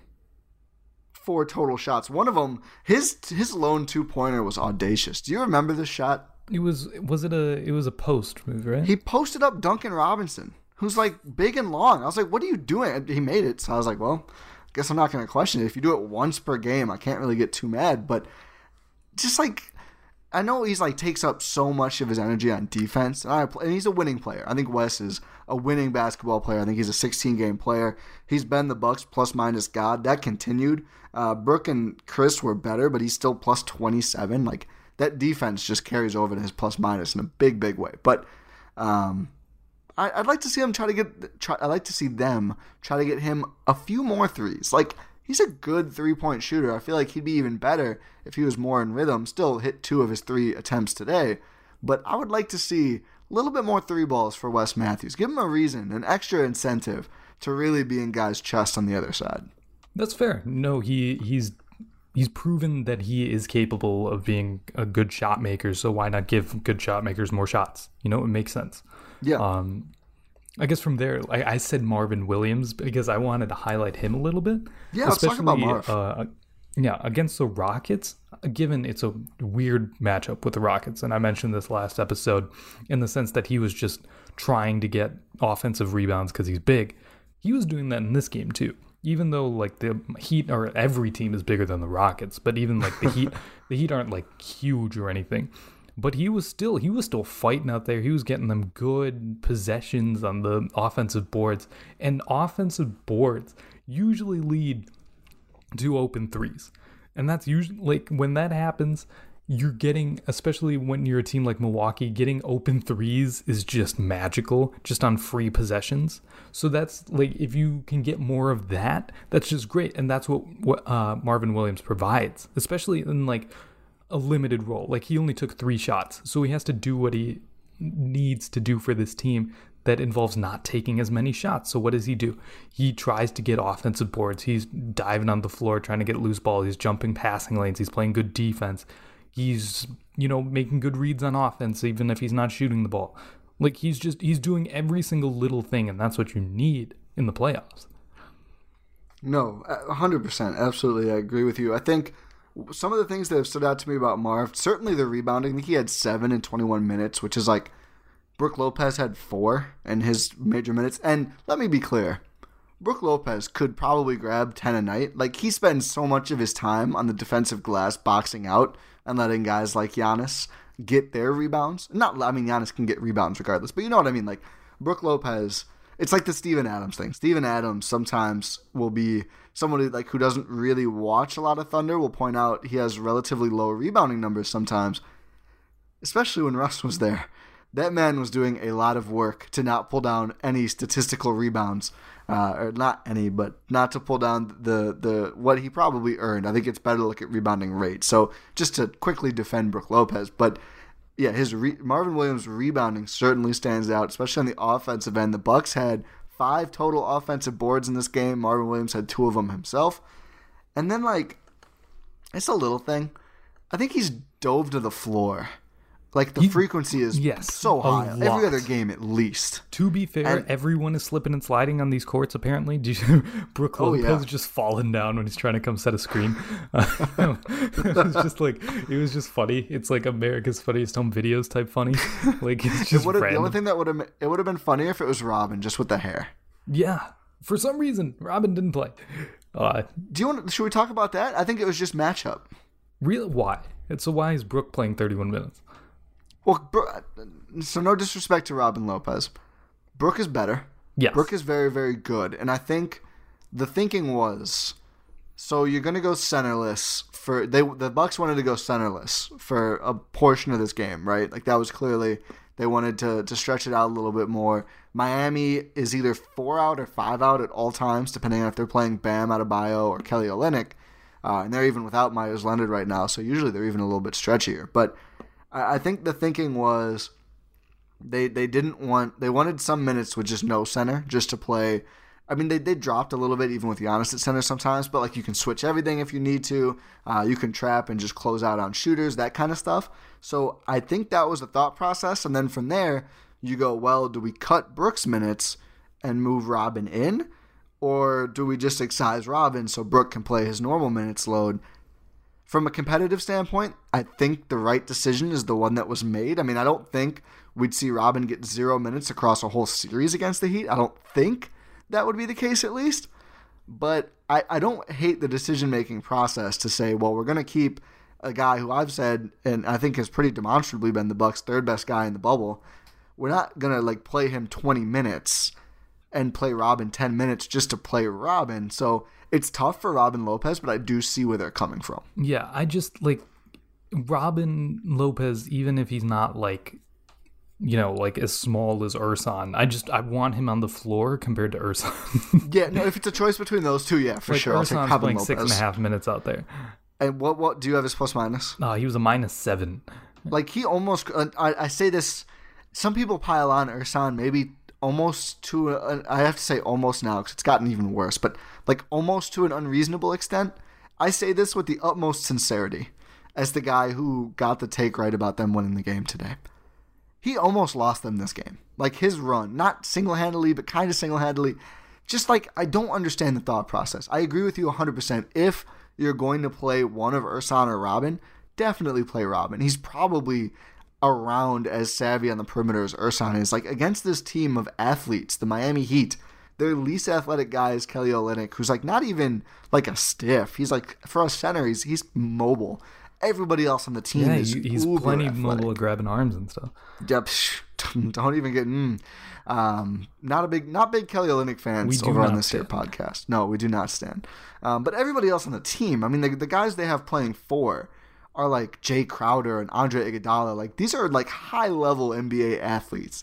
Four total shots. One of them, his his lone two pointer was audacious. Do you remember this shot? It was was it a it was a post move, right? He posted up Duncan Robinson, who's like big and long. I was like, what are you doing? And he made it. So I was like, well, I guess I'm not going to question it. If you do it once per game, I can't really get too mad. But just like, I know he's like takes up so much of his energy on defense. And, I, and he's a winning player. I think Wes is a winning basketball player. I think he's a sixteen-game player. He's been the Bucks plus-minus god. That continued. Uh, Brooke and Chris were better, but he's still plus twenty-seven. Like, that defense just carries over to his plus-minus in a big, big way. But um, I, I'd like to see him try to get. Try, I'd like to see them try to get him a few more threes. Like, he's a good three-point shooter. I feel like he'd be even better if he was more in rhythm. Still hit two of his three attempts today. But I would like to see a little bit more three balls for Wes Matthews. Give him a reason, an extra incentive to really be in guys' chest on the other side. That's fair. No, he he's he's proven that he is capable of being a good shot maker. So why not give good shot makers more shots? You know, it makes sense. Yeah. Um, I guess from there, I, I said Marvin Williams because I wanted to highlight him a little bit. Yeah, let's talk about Marv. Uh, yeah, against the Rockets, given it's a weird matchup with the Rockets, and I mentioned this last episode in the sense that he was just trying to get offensive rebounds because he's big. He was doing that in this game too. Even though like the Heat or every team is bigger than the Rockets, but even like the Heat, the Heat aren't like huge or anything. But he was still he was still fighting out there. He was getting them good possessions on the offensive boards, and offensive boards usually lead to open threes, and that's usually like when that happens. You're getting, especially when you're a team like Milwaukee, getting open threes is just magical, just on free possessions. So that's like, if you can get more of that, that's just great. And that's what, what uh, Marvin Williams provides, especially in like a limited role. Like, he only took three shots, so he has to do what he needs to do for this team that involves not taking as many shots. So what does he do? He tries to get offensive boards. He's diving on the floor, trying to get loose ball. He's jumping passing lanes. He's playing good defense. He's, you know, making good reads on offense, even if he's not shooting the ball. Like, he's just, he's doing every single little thing, and that's what you need in the playoffs. No, one hundred percent. Absolutely, I agree with you. I think some of the things that have stood out to me about Marv, certainly the rebounding. I think he had seven in twenty-one minutes, which is like Brook Lopez had four in his major minutes. And let me be clear, Brook Lopez could probably grab ten a night. Like, he spends so much of his time on the defensive glass boxing out and letting guys like Giannis get their rebounds. Not, I mean, Giannis can get rebounds regardless, but you know what I mean? Like, Brook Lopez, it's like the Steven Adams thing. Steven Adams sometimes will be somebody like who doesn't really watch a lot of Thunder, will point out he has relatively low rebounding numbers sometimes, especially when Russ was there. That man was doing a lot of work to not pull down any statistical rebounds, uh, or not any, but not to pull down the, the what he probably earned. I think it's better to look at rebounding rate. So just to quickly defend Brook Lopez, but yeah, his re- Marvin Williams' rebounding certainly stands out, especially on the offensive end. The Bucks had five total offensive boards in this game. Marvin Williams had two of them himself. And then, like, it's a little thing. I think he's dove to the floor. Like, the He- frequency is yes, so a high. Every lot. other game, at least. To be fair, And- everyone is slipping and sliding on these courts, apparently. Do you, Brook Oh, Lopez yeah. just falling down when he's trying to come set a screen. Uh, it was just like, it was just funny. It's like America's Funniest Home Videos type funny. Like, it's It just would've- the random. only thing that would have it would have been funnier if it was Robin, just with the hair. Yeah. For some reason, Robin didn't play. Uh, Do you want? Should we talk about that? I think it was just matchup. real why? So why is Brook playing thirty-one minutes? Well, Bro- so no disrespect to Robin Lopez. Brook is better. Yes. Brook is very, very good. And I think the thinking was, so you're going to go centerless for they the Bucks wanted to go centerless for a portion of this game, right? Like, that was clearly they wanted to to stretch it out a little bit more. Miami is either four out or five out at all times, depending on if they're playing Bam Adebayo or Kelly Olynyk. Uh, and they're even without Myers Leonard right now, so usually they're even a little bit stretchier. But I, I think the thinking was they they didn't want they wanted some minutes with just no center, just to play. I mean, they they dropped a little bit even with Giannis at center sometimes, but like you can switch everything if you need to. Uh, you can trap and just close out on shooters, that kind of stuff. So I think that was the thought process, and then from there you go, well, do we cut Brooks minutes and move Robin in? Or do we just excise Robin so Brook can play his normal minutes load? From a competitive standpoint, I think the right decision is the one that was made. I mean, I don't think we'd see Robin get zero minutes across a whole series against the Heat. I don't think that would be the case at least. But I, I don't hate the decision-making process to say, well, we're going to keep a guy who I've said, and I think has pretty demonstrably been the Bucks' third best guy in the bubble. We're not going to like play him twenty minutes and play Robin ten minutes just to play Robin. So it's tough for Robin Lopez, but I do see where they're coming from. Yeah, I just, like, Robin Lopez, even if he's not, like, you know, like, as small as Ersan, I just, I want him on the floor compared to Ersan. Yeah, no, if it's a choice between those two, yeah, for like, sure. I'll take Ersan's Robin playing Lopez. six and a half minutes out there. And what, what, do you have his plus minus? Oh, he was a minus seven. Like, he almost, I, I say this, some people pile on Ersan maybe almost to, a, I have to say almost now because it's gotten even worse, but like almost to an unreasonable extent. I say this with the utmost sincerity as the guy who got the take right about them winning the game today. He almost lost them this game. Like his run, not single-handedly, but kind of single-handedly. Just like, I don't understand the thought process. I agree with you one hundred percent. If you're going to play one of Ersan or Robin, definitely play Robin. He's probably around as savvy on the perimeter as Ersan is. Like, against this team of athletes, the Miami Heat, their least athletic guy is Kelly Olynyk, who's like not even like a stiff. He's like, for a center, he's he's mobile. Everybody else on the team yeah, is he's uber plenty athletic. mobile at grabbing arms and stuff. Yep, don't even get. Mm. Um, not a big, not big Kelly Olynyk fans We do over on not this here stand. podcast. No, we do not stand. Um, but everybody else on the team, I mean, the, the guys they have playing for are like Jay Crowder and Andre Iguodala. Like, these are like high level N B A athletes.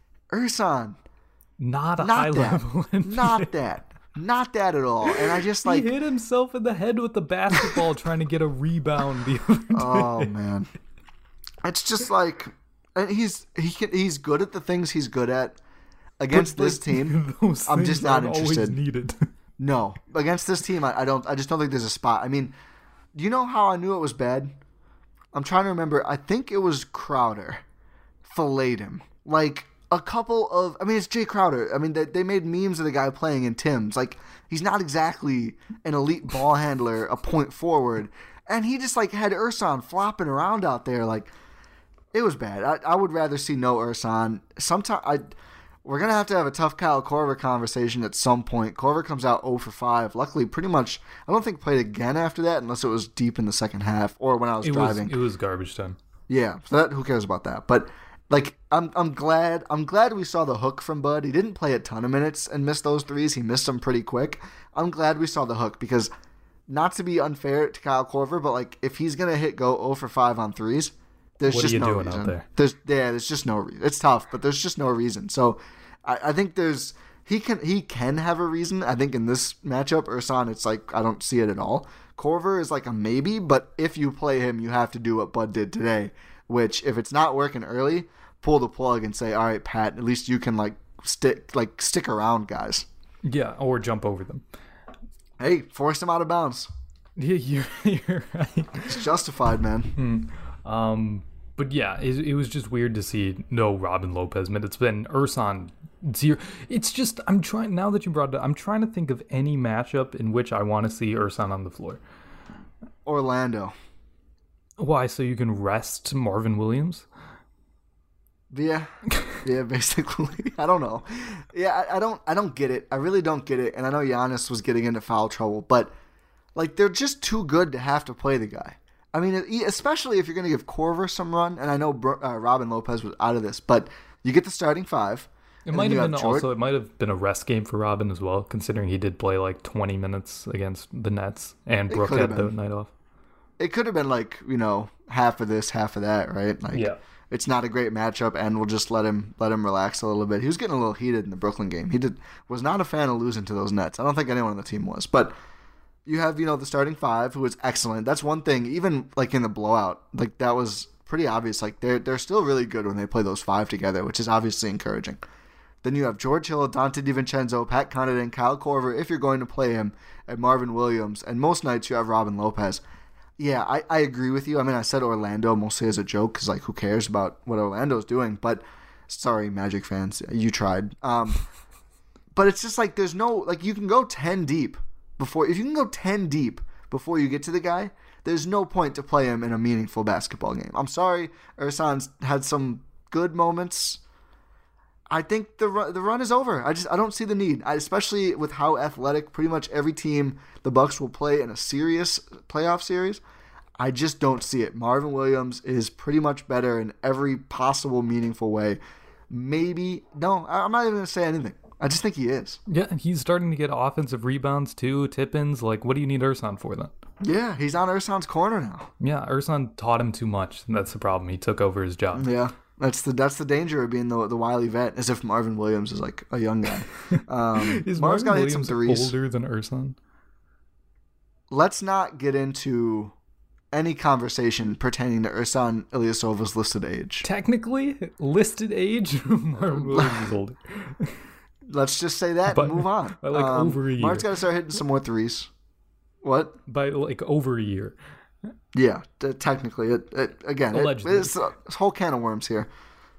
Ersan, Not a not high that, level. not that, not that at all. And I just like, he hit himself in the head with the basketball trying to get a rebound the other day. oh man, it's just like, and he's he can, he's good at the things he's good at. Against But, this like, team, those I'm things just not aren't always interested. needed. No, against this team, I, I don't. I just don't think there's a spot. I mean, do you know how I knew it was bad? I'm trying to remember. I think it was Crowder filleted him. Like a couple of. I mean, it's Jay Crowder. I mean, they, they made memes of the guy playing in Tim's. Like, he's not exactly an elite ball handler, a point forward, and he just like had Ersan flopping around out there. Like, it was bad. I, I would rather see no Ersan. Sometimes I. We're going to have to have a tough Kyle Korver conversation at some point. Korver comes out zero for five. Luckily, pretty much, I don't think played again after that unless it was deep in the second half or when I was It was, driving. it was garbage time. Yeah, so that, who cares about that? But, like, I'm I'm glad I'm glad we saw the hook from Bud. He didn't play a ton of minutes and miss those threes. He missed them pretty quick. I'm glad we saw the hook because, not to be unfair to Kyle Korver, but, like, if he's going to hit go zero for five on threes, there's What are just you no doing out reason. there? There's yeah, there's just no reason. It's tough, but there's just no reason. So I, I think there's he can he can have a reason. I think in this matchup, Ersan, it's like I don't see it at all. Korver is like a maybe, but if you play him, you have to do what Bud did today, which if it's not working early, pull the plug and say, all right, Pat, at least you can like stick like stick around, guys. Yeah, or jump over them. Hey, force him out of bounds. Yeah, you're, you're right. It's justified, man. Um, but yeah, it, it was just weird to see no Robin Lopez minutes. Then Ersan zero. It's just I'm trying now that you brought it up. I'm trying to think of any matchup in which I want to see Ersan on the floor. Orlando. Why? So you can rest Marvin Williams? Yeah, yeah, basically. I don't know. Yeah, I, I don't. I don't get it. I really don't get it. And I know Giannis was getting into foul trouble, but like they're just too good to have to play the guy. I mean, especially if you're going to give Korver some run. And I know uh, Robin Lopez was out of this, but you get the starting five. It might have been also. It might have been a rest game for Robin as well, considering he did play like twenty minutes against the Nets, and Brooke had the night off. It could have been like, you know, half of this, half of that, right? Like, yeah. it's not a great matchup, and we'll just let him let him relax a little bit. He was getting a little heated in the Brooklyn game. He did was not a fan of losing to those Nets. I don't think anyone on the team was. But you have, you know, the starting five, who is excellent. That's one thing. Even like in the blowout, like that was pretty obvious. Like they're they're still really good when they play those five together, which is obviously encouraging. Then you have George Hill, Dante DiVincenzo, Pat Connaughton, Kyle Korver, if you're going to play him, and Marvin Williams. And most nights you have Robin Lopez. Yeah, I, I agree with you. I mean, I said Orlando mostly as a joke because, like, who cares about what Orlando's doing? But, sorry, Magic fans, you tried. Um, but it's just like there's no, like, you can go ten deep before, if you can go ten deep before you get to the guy, there's no point to play him in a meaningful basketball game. I'm sorry, Ersan's had some good moments. I think the run, the run is over. I just I don't see the need, I, especially with how athletic pretty much every team the Bucks will play in a serious playoff series. I just don't see it. Marvin Williams is pretty much better in every possible meaningful way. Maybe no, I'm not even gonna say anything. I just think he is. Yeah, he's starting to get offensive rebounds too, tip-ins. Like, what do you need Ersan for then? Yeah, he's on Ersan's corner now. Yeah, Ersan taught him too much. And that's the problem. He took over his job. Yeah. That's the that's the danger of being the the wily vet, as if Marvin Williams is like a young guy. Um, is Marv's Marvin hit some Williams threes. older than Ersan? Let's not get into any conversation pertaining to Ersan Ilyasova's listed age. Technically, listed age, Marvin Williams is older. Let's just say that By, and move on. By like um, over a year. Mark's got to start hitting some more threes. What? By like over a year. Yeah, t- technically. It, it again, it, it's a whole can of worms here.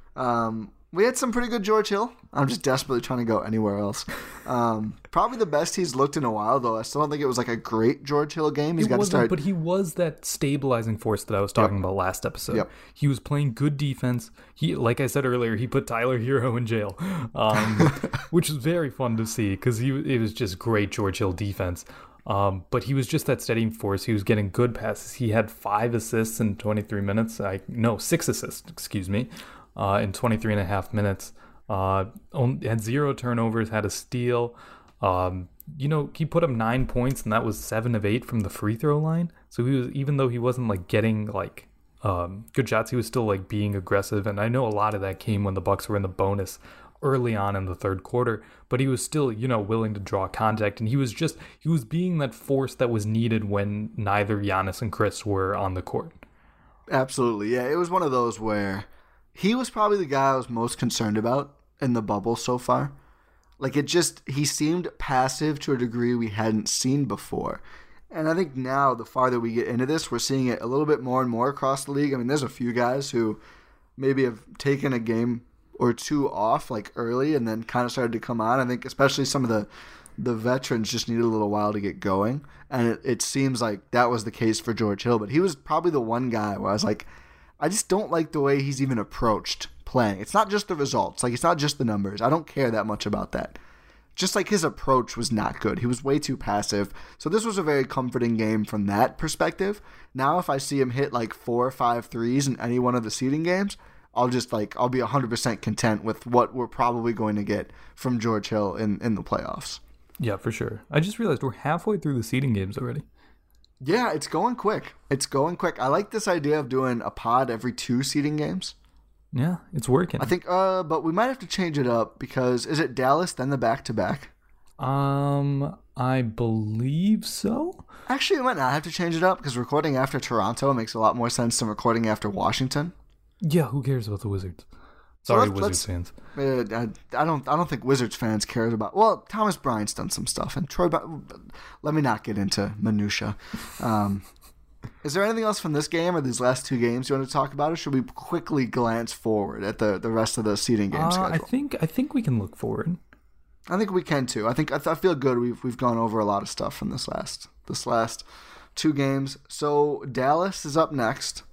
Um, we had some pretty good George Hill. I'm just desperately trying to go anywhere else. Um, probably the best he's looked in a while, though. I still don't think it was like a great George Hill game. He's it got to start. But he was that stabilizing force that I was talking yep. about last episode. Yep. He was playing good defense. He, like I said earlier, he put Tyler Hero in jail, um, which was very fun to see because he it was just great George Hill defense. Um, but he was just that steadying force. He was getting good passes. He had five assists in twenty-three minutes. I no six assists, excuse me, uh, in twenty-three and a half minutes. Uh, only, had zero turnovers. Had a steal. Um, you know, he put up nine points, and that was seven of eight from the free throw line. So he was, even though he wasn't like getting like um, good shots, he was still like being aggressive. And I know a lot of that came when the Bucks were in the bonus early on in the third quarter, but he was still, you know, willing to draw contact, and he was just, he was being that force that was needed when neither Giannis and Chris were on the court. Absolutely, yeah. It was one of those where he was probably the guy I was most concerned about in the bubble so far. Like, it just, he seemed passive to a degree we hadn't seen before. And I think now, the farther we get into this, we're seeing it a little bit more and more across the league. I mean, there's a few guys who maybe have taken a game or two off like early and then kind of started to come on. I think especially some of the the veterans just needed a little while to get going, and it, it seems like that was the case for George Hill. But he was probably the one guy where I was like, I just don't like the way he's even approached playing. It's not just the results, like it's not just the numbers. I don't care that much about that. Just like his approach was not good. He was way too passive. So this was a very comforting game from that perspective. Now if I see him hit like four or five threes in any one of the seeding games, I'll just like I'll be one hundred percent content with what we're probably going to get from George Hill in, in the playoffs. Yeah, for sure. I just realized we're halfway through the seeding games already. Yeah, it's going quick. It's going quick. I like this idea of doing a pod every two seeding games. Yeah, it's working. I think, uh, but we might have to change it up because is it Dallas then the back-to-back? Um, I believe so. Actually, we might not have to change it up because recording after Toronto makes a lot more sense than recording after Washington. Yeah, who cares about the Wizards? Sorry, so Wizards fans. Uh, I, I don't. I don't think Wizards fans cared about. Well, Thomas Bryant's done some stuff, and Troy. Let me not get into minutia. Um, is there anything else from this game or these last two games you want to talk about, or should we quickly glance forward at the, the rest of the seeding game uh, schedule? I think. I think we can look forward. I think we can too. I think I, th- I feel good. We've we've gone over a lot of stuff from this last this last two games. So Dallas is up next.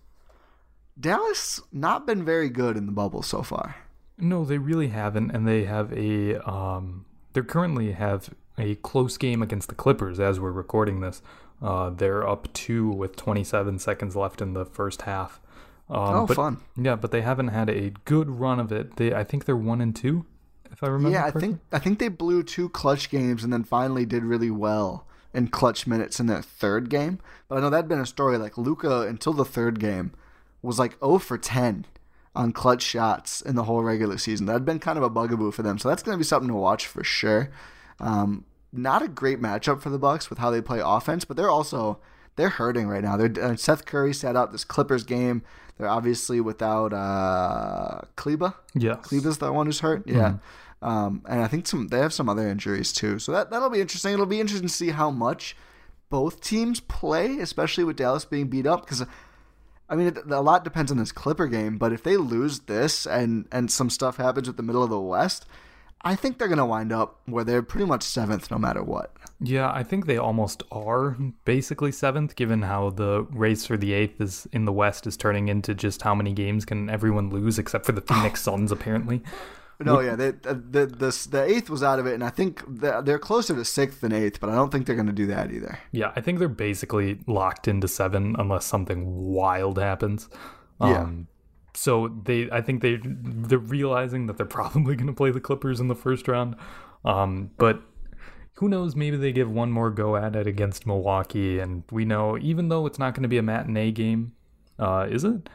Dallas not been very good in the bubble so far. No, they really haven't, and they have a um, they currently have a close game against the Clippers as we're recording this. Uh, they're up two with twenty-seven seconds left in the first half. Um, oh, but, fun! Yeah, but they haven't had a good run of it. They, I think they're one and two, if I remember. Yeah, correctly. I think I think they blew two clutch games and then finally did really well in clutch minutes in their third game. But I know that'd been a story like Luka until the third game was like zero for ten on clutch shots in the whole regular season. That had been kind of a bugaboo for them. So that's going to be something to watch for sure. Um, not a great matchup for the Bucks with how they play offense, but they're also they're hurting right now. They're uh, Seth Curry sat out this Clippers game. They're obviously without uh, Kleba. Yeah, Kleba's the one who's hurt. Mm-hmm. Yeah. Um, and I think some they have some other injuries too. So that, that'll be interesting. It'll be interesting to see how much both teams play, especially with Dallas being beat up. Because, I mean, it, a lot depends on this Clipper game. But if they lose this and, and some stuff happens with the middle of the West, I think they're going to wind up where they're pretty much seventh no matter what. Yeah, I think they almost are basically seventh, given how the race for the eighth is in the West is turning into just how many games can everyone lose except for the Phoenix Suns, apparently. No, yeah, they, the, the the eighth was out of it, and I think they're closer to sixth than eighth, but I don't think they're going to do that either. Yeah, I think they're basically locked into seven unless something wild happens. Yeah. Um, so they, I think they they're realizing that they're probably going to play the Clippers in the first round. Um, but who knows? Maybe they give one more go at it against Milwaukee, and we know even though it's not going to be a matinee game, uh, is it?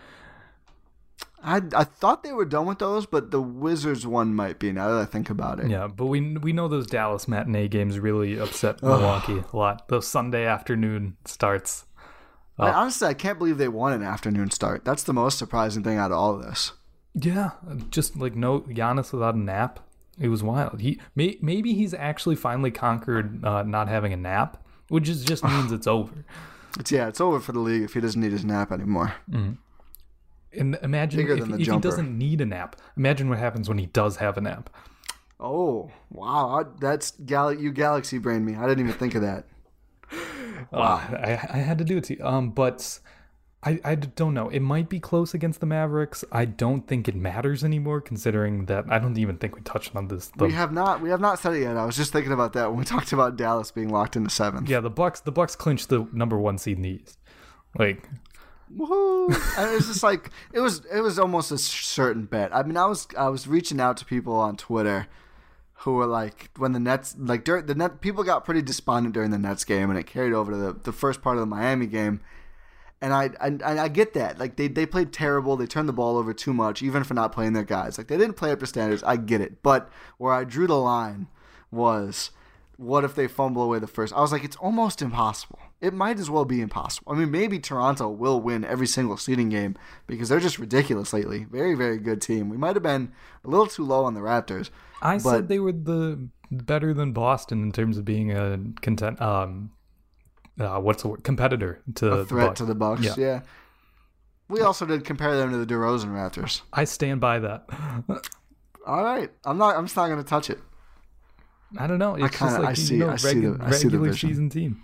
I I thought they were done with those, but the Wizards one might be now that I think about it. Yeah, but we we know those Dallas matinee games really upset Milwaukee a lot. Those Sunday afternoon starts. Uh, I, honestly, I can't believe they won an afternoon start. That's the most surprising thing out of all of this. Yeah, just like no Giannis without a nap. It was wild. He may, maybe he's actually finally conquered uh, not having a nap, which is just means it's over. It's yeah, it's over for the league if he doesn't need his nap anymore. Mm-hmm. And imagine if, if he doesn't need a nap. Imagine what happens when he does have a nap. Oh, wow. That's gal- you galaxy brained me. I didn't even think of that. Wow. Uh, I, I had to do it to you. Um, but I, I don't know. It might be close against the Mavericks. I don't think it matters anymore, considering that I don't even think we touched on this. The, we have not. We have not said it yet. I was just thinking about that when we talked about Dallas being locked into seventh. Yeah, the Bucks. The Bucks clinched the number one seed in the East. Like. Woohoo! And it was just like it was. It was almost a certain bet. I mean, I was I was reaching out to people on Twitter who were like, when the Nets like during the net, people got pretty despondent during the Nets game, and it carried over to the, the first part of the Miami game. And I, I I get that. Like they, they played terrible. They turned the ball over too much, even for not playing their guys. Like they didn't play up to standards. I get it. But where I drew the line was, what if they fumble away the first? I was like, it's almost impossible. It might as well be impossible. I mean, maybe Toronto will win every single seeding game because they're just ridiculous lately. Very, very good team. We might have been a little too low on the Raptors. I but... said they were the better than Boston in terms of being a content. Um, uh, what's the word? Competitor to a threat the Bucks. to the Bucks. Yeah. yeah. We also did compare them to the DeRozan Raptors. I stand by that. All right, I'm not. I'm just not going to touch it. I don't know. It's I kinda, just like I see, you know, I see regu- the, I see the regular vision. season team.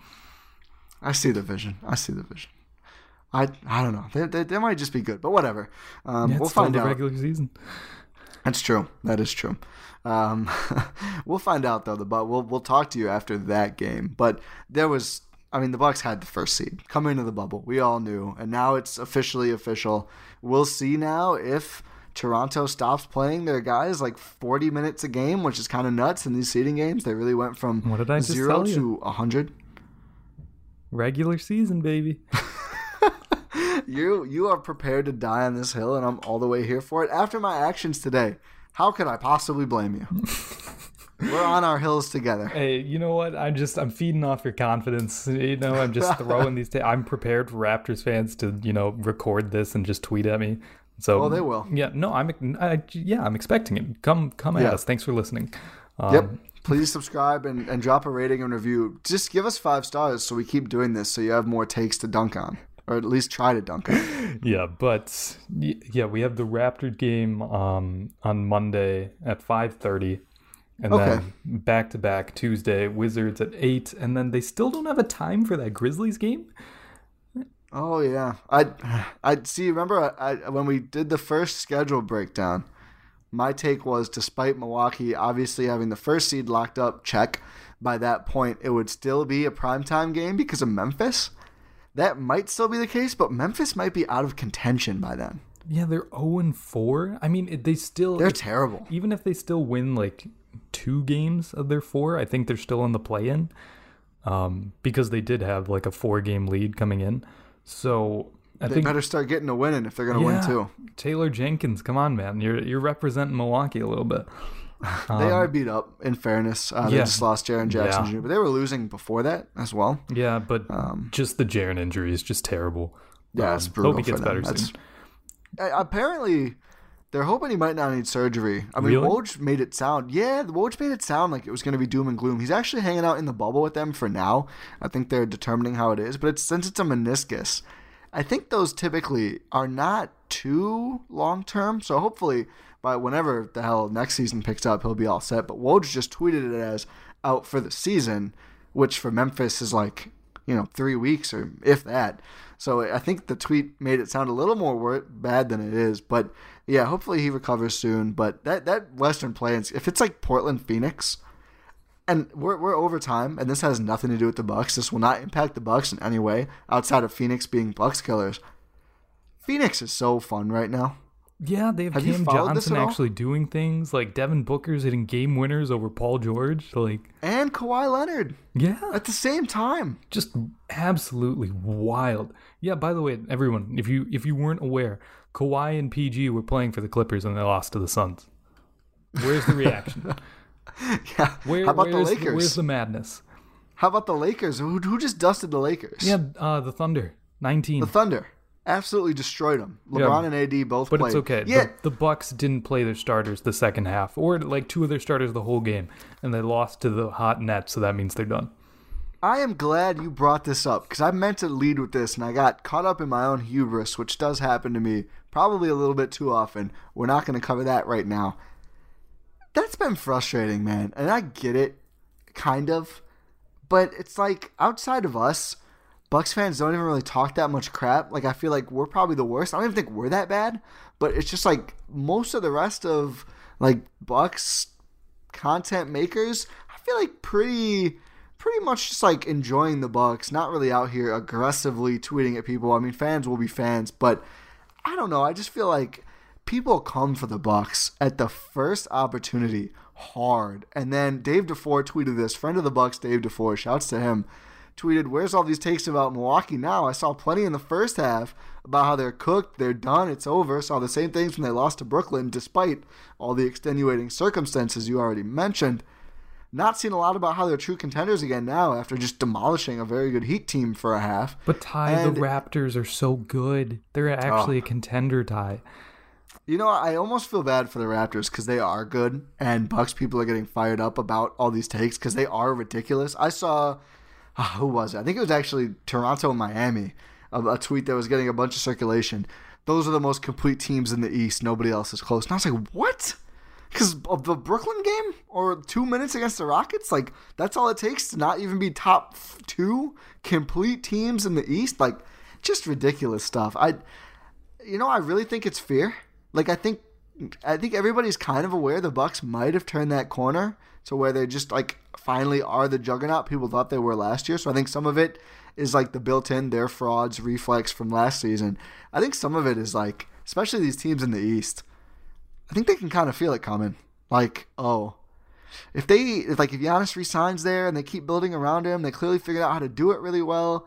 I see the vision. I see the vision. I I don't know. They they, they might just be good, but whatever. Um, yeah, it's we'll still find the out. Regular season. That's true. That is true. Um, we'll find out though. The but we'll we'll talk to you after that game. But there was. I mean, the Bucks had the first seed coming into the bubble. We all knew, and now it's officially official. We'll see now if Toronto stops playing their guys like forty minutes a game, which is kind of nuts in these seeding games. They really went from what did I just zero tell you? to one hundred. Regular season, baby. you you are prepared to die on this hill, and I'm all the way here for it. After my actions today, how could I possibly blame you? We're on our hills together. Hey, you know what? I'm just I'm feeding off your confidence. You know, I'm just throwing these. Ta- I'm prepared for Raptors fans to you know record this and just tweet at me. So, well, they will. Yeah, no, I'm. I, yeah, I'm expecting it. Come, come at yeah. us. Thanks for listening. Um, yep. Please subscribe and, and drop a rating and review. Just give us five stars so we keep doing this, so you have more takes to dunk on, or at least try to dunk on. Yeah, but yeah, we have the Raptor game um, on Monday at five thirty. And okay. then back to back Tuesday, Wizards at eight, and then they still don't have a time for that Grizzlies game. Oh yeah, I I see. Remember, I, I when we did the first schedule breakdown, my take was, despite Milwaukee obviously having the first seed locked up, check. By that point, it would still be a primetime game because of Memphis. That might still be the case, but Memphis might be out of contention by then. Yeah, they're zero and four. I mean, they still they're terrible. Even if they still win like two games of their four, I think they're still in the play-in, um, because they did have like a four-game lead coming in. So I they think, better start getting a winning if they're going to yeah, win too. Taylor Jenkins, come on, man. You're you're representing Milwaukee a little bit. Um, they are beat up, in fairness. Uh, yeah. They just lost Jaren Jackson Yeah. Junior, but they were losing before that as well. Yeah, but Um, just the Jaren injury is just terrible. Yeah, Um, it's brutal hope he gets for them. better That's- soon. Uh, apparently, they're hoping he might not need surgery. I mean, Really? Woj made it sound, yeah, Woj made it sound like it was going to be doom and gloom. He's actually hanging out in the bubble with them for now. I think they're determining how it is, but it's since it's a meniscus, I think those typically are not too long term. So hopefully, by whenever the hell next season picks up, he'll be all set. But Woj just tweeted it as out for the season, which for Memphis is like, you know, three weeks or if that. So I think the tweet made it sound a little more wor- bad than it is. But yeah, hopefully he recovers soon. But that, that Western play-ins, if it's like Portland, Phoenix, and we're we're overtime, and this has nothing to do with the Bucks. This will not impact the Bucks in any way outside of Phoenix being Bucks killers. Phoenix is so fun right now. Yeah, they have, Have you Cam followed this Johnson at all? actually doing things like Devin Booker's hitting game winners over Paul George. Like, And Kawhi Leonard yeah, at the same time. just absolutely wild. Yeah, by the way, everyone, if you if you weren't aware, Kawhi and P G were playing for the Clippers and they lost to the Suns. Where's the reaction? Yeah. Where, How about the where's Lakers? Where's the madness? How about the Lakers? Who, who just dusted the Lakers? Yeah, uh, the Thunder, nineteen. The Thunder absolutely destroyed them. LeBron Yeah. and A D both But played. it's okay. Yeah, The, the Bucks didn't play their starters the second half, or like two of their starters the whole game, and they lost to the hot Nets, so that means they're done. I am glad you brought this up because I meant to lead with this and I got caught up in my own hubris, which does happen to me probably a little bit too often. We're not going to cover that right now. That's been frustrating, man. And I get it, kind of. But it's like outside of us, Bucks fans don't even really talk that much crap. Like I feel like we're probably the worst. I don't even think we're that bad. But it's just like most of the rest of like Bucks content makers, I feel like pretty... pretty much just like enjoying the Bucks, not really out here aggressively tweeting at people. I mean, fans will be fans, but I don't know. I just feel like people come for the Bucks at the first opportunity hard. And then Dave DeFore tweeted this. Friend of the Bucks, Dave DeFore, shouts to him, tweeted, "Where's all these takes about Milwaukee now? I saw plenty in the first half about how they're cooked, they're done, it's over. Saw the same things when they lost to Brooklyn, despite all the extenuating circumstances you already mentioned. Not seen a lot about how they're true contenders again now after just demolishing a very good Heat team for a half." But Ty, And- the Raptors are so good. They're actually Oh. a contender, Ty. You know, I almost feel bad for the Raptors because they are good, and Bucks people are getting fired up about all these takes because they are ridiculous. I saw, ah, who was it? I think it was actually Toronto and Miami, a, a tweet that was getting a bunch of circulation. Those are the most complete teams in the East. Nobody else is close. And I was like, what? Because of the Brooklyn game or two minutes against the Rockets? Like, that's all it takes to not even be top two complete teams in the East? Like, just ridiculous stuff. I, you know, I really think it's fair. Like, I think I think everybody's kind of aware the Bucks might have turned that corner to where they just, like, finally are the juggernaut people thought they were last year. So I think some of it is, like, the built-in, their frauds reflex from last season. I think some of it is, like, especially these teams in the East, I think they can kind of feel it coming. Like, oh, if they, if, like, if Giannis resigns there and they keep building around him, they clearly figured out how to do it really well.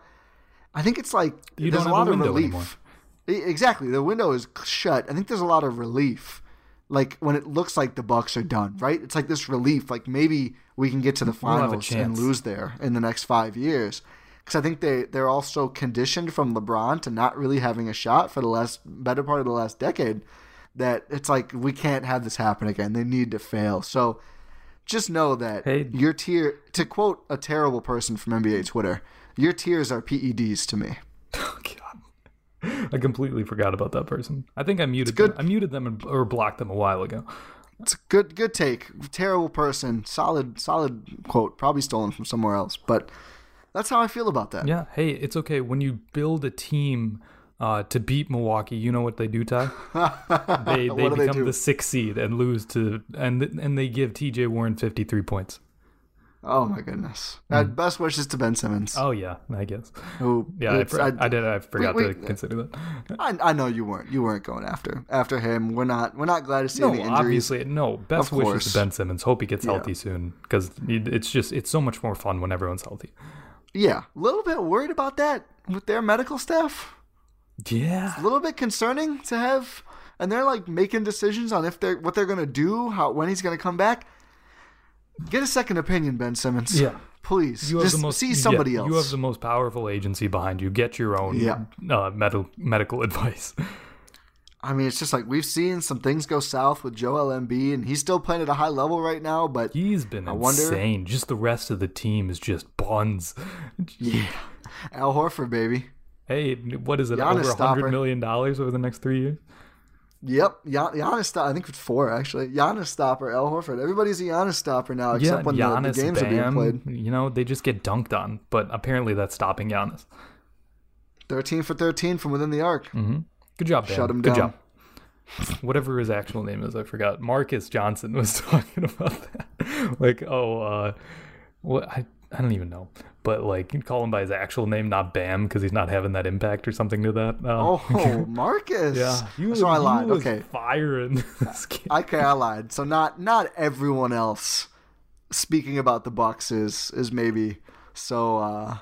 I think it's like You there's don't a have lot a of window relief. anymore. E- Exactly, the window is shut. I think there's a lot of relief, like when it looks like the Bucks are done. Right? It's like this relief, like maybe we can get to the We'll have a finals and chance. lose there in the next five years. Because I think they they're also conditioned from LeBron to not really having a shot for the last better part of the last decade. That it's like we can't have this happen again. They need to fail. So just know that Hey. your tear, to quote a terrible person from N B A Twitter, your tears are P E Ds to me. Oh, God. I completely forgot about that person. I think I muted good. them. I muted them and- or blocked them a while ago. It's a good good take. Terrible person. Solid solid quote. Probably stolen from somewhere else. But that's how I feel about that. Yeah, hey, it's okay. When you build a team uh, to beat Milwaukee, you know what they do, Ty? They they What do they become do? the sixth seed and lose to and and they give T J Warren fifty-three points. Oh my goodness. Uh, best wishes to Ben Simmons. Oh yeah, I guess. Who? Yeah, I, it's- for- I did. I forgot we- to consider that. I, I know you weren't. You weren't going after after him. We're not. We're not glad to see No, any injuries. obviously, no. Best Of wishes course. to Ben Simmons. Hope he gets Yeah. healthy soon because it's just it's so much more fun when everyone's healthy. Yeah, a little bit worried about that with their medical staff. Yeah. It's a little bit concerning to have, and they're like making decisions on if they're what they're gonna do, how when he's gonna come back. Get a second opinion, Ben Simmons. Yeah. Please, You have just the most, see somebody yeah, else. You have the most powerful agency behind you. Get your own Yeah. uh, medical medical advice. I mean, it's just like we've seen some things go south with Joel Embiid, and he's still playing at a high level right now. But He's been I wonder- insane. Just the rest of the team is just buns. yeah, Al Horford, baby. Hey, what is it? Giannis over a stopper. hundred million dollars over the next three years? Yep, Gian- Giannis stopper. I think it's four actually. Giannis stopper, Al Horford. Everybody's a Giannis stopper now, except yeah, when the, Giannis, the games Bam, are being played. You know, they just get dunked on, but apparently that's stopping Giannis. Thirteen for thirteen from within the arc. Mm-hmm. Good job, Bam. Shut him Good down. job. Whatever his actual name is, I forgot. Marcus Johnson was talking about that. Like, oh, uh, what? I, I don't even know. But, like, you call him by his actual name, not Bam, because he's not having that impact or something to that. Uh, Oh, Marcus. yeah. You, so I you lied. was Okay. firing this game. Okay, I lied. So not not everyone else speaking about the Bucks is is maybe so uh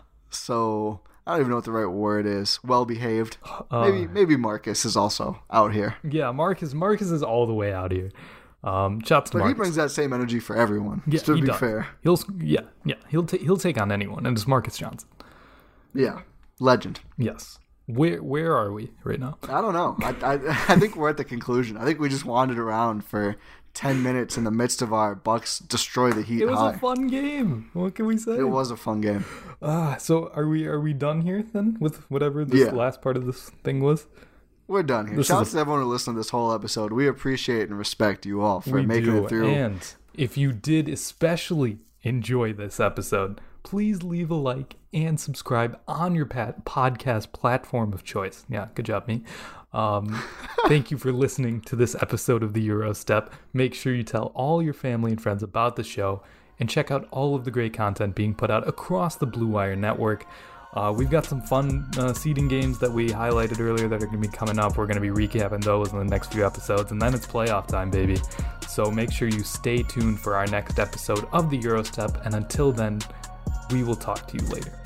so I don't even know what the right word is. Well behaved. Uh, maybe maybe Marcus is also out here. Yeah, Marcus Marcus is all the way out here. Um, shouts to But Marcus. he brings that same energy for everyone. yeah, to he be does. fair. He'll yeah, yeah, he'll ta- he'll take on anyone, and it's Marcus Johnson. Yeah. Legend. Yes. Where where are we right now? I don't know. I, I I think we're at the conclusion. I think we just wandered around for ten minutes in the midst of our Bucks destroy the Heat It was high. a fun game. What can we say? It was a fun game. Ah, so are we are we done here then with whatever this Yeah. last part of this thing was? We're done here. This Shout out is a- to everyone who listened to this whole episode. We appreciate and respect you all for we making do. it through. And if you did especially enjoy this episode, please leave a like and subscribe on your pat- podcast platform of choice. Yeah, good job, me. Um, thank you for listening to this episode of the Eurostep. Make sure you tell all your family and friends about the show, and check out all of the great content being put out across the Blue Wire network. Uh, we've got some fun uh, seeding games that we highlighted earlier that are going to be coming up. We're going to be recapping those in the next few episodes, and then it's playoff time, baby. So make sure you stay tuned for our next episode of the Eurostep, and until then, we will talk to you later.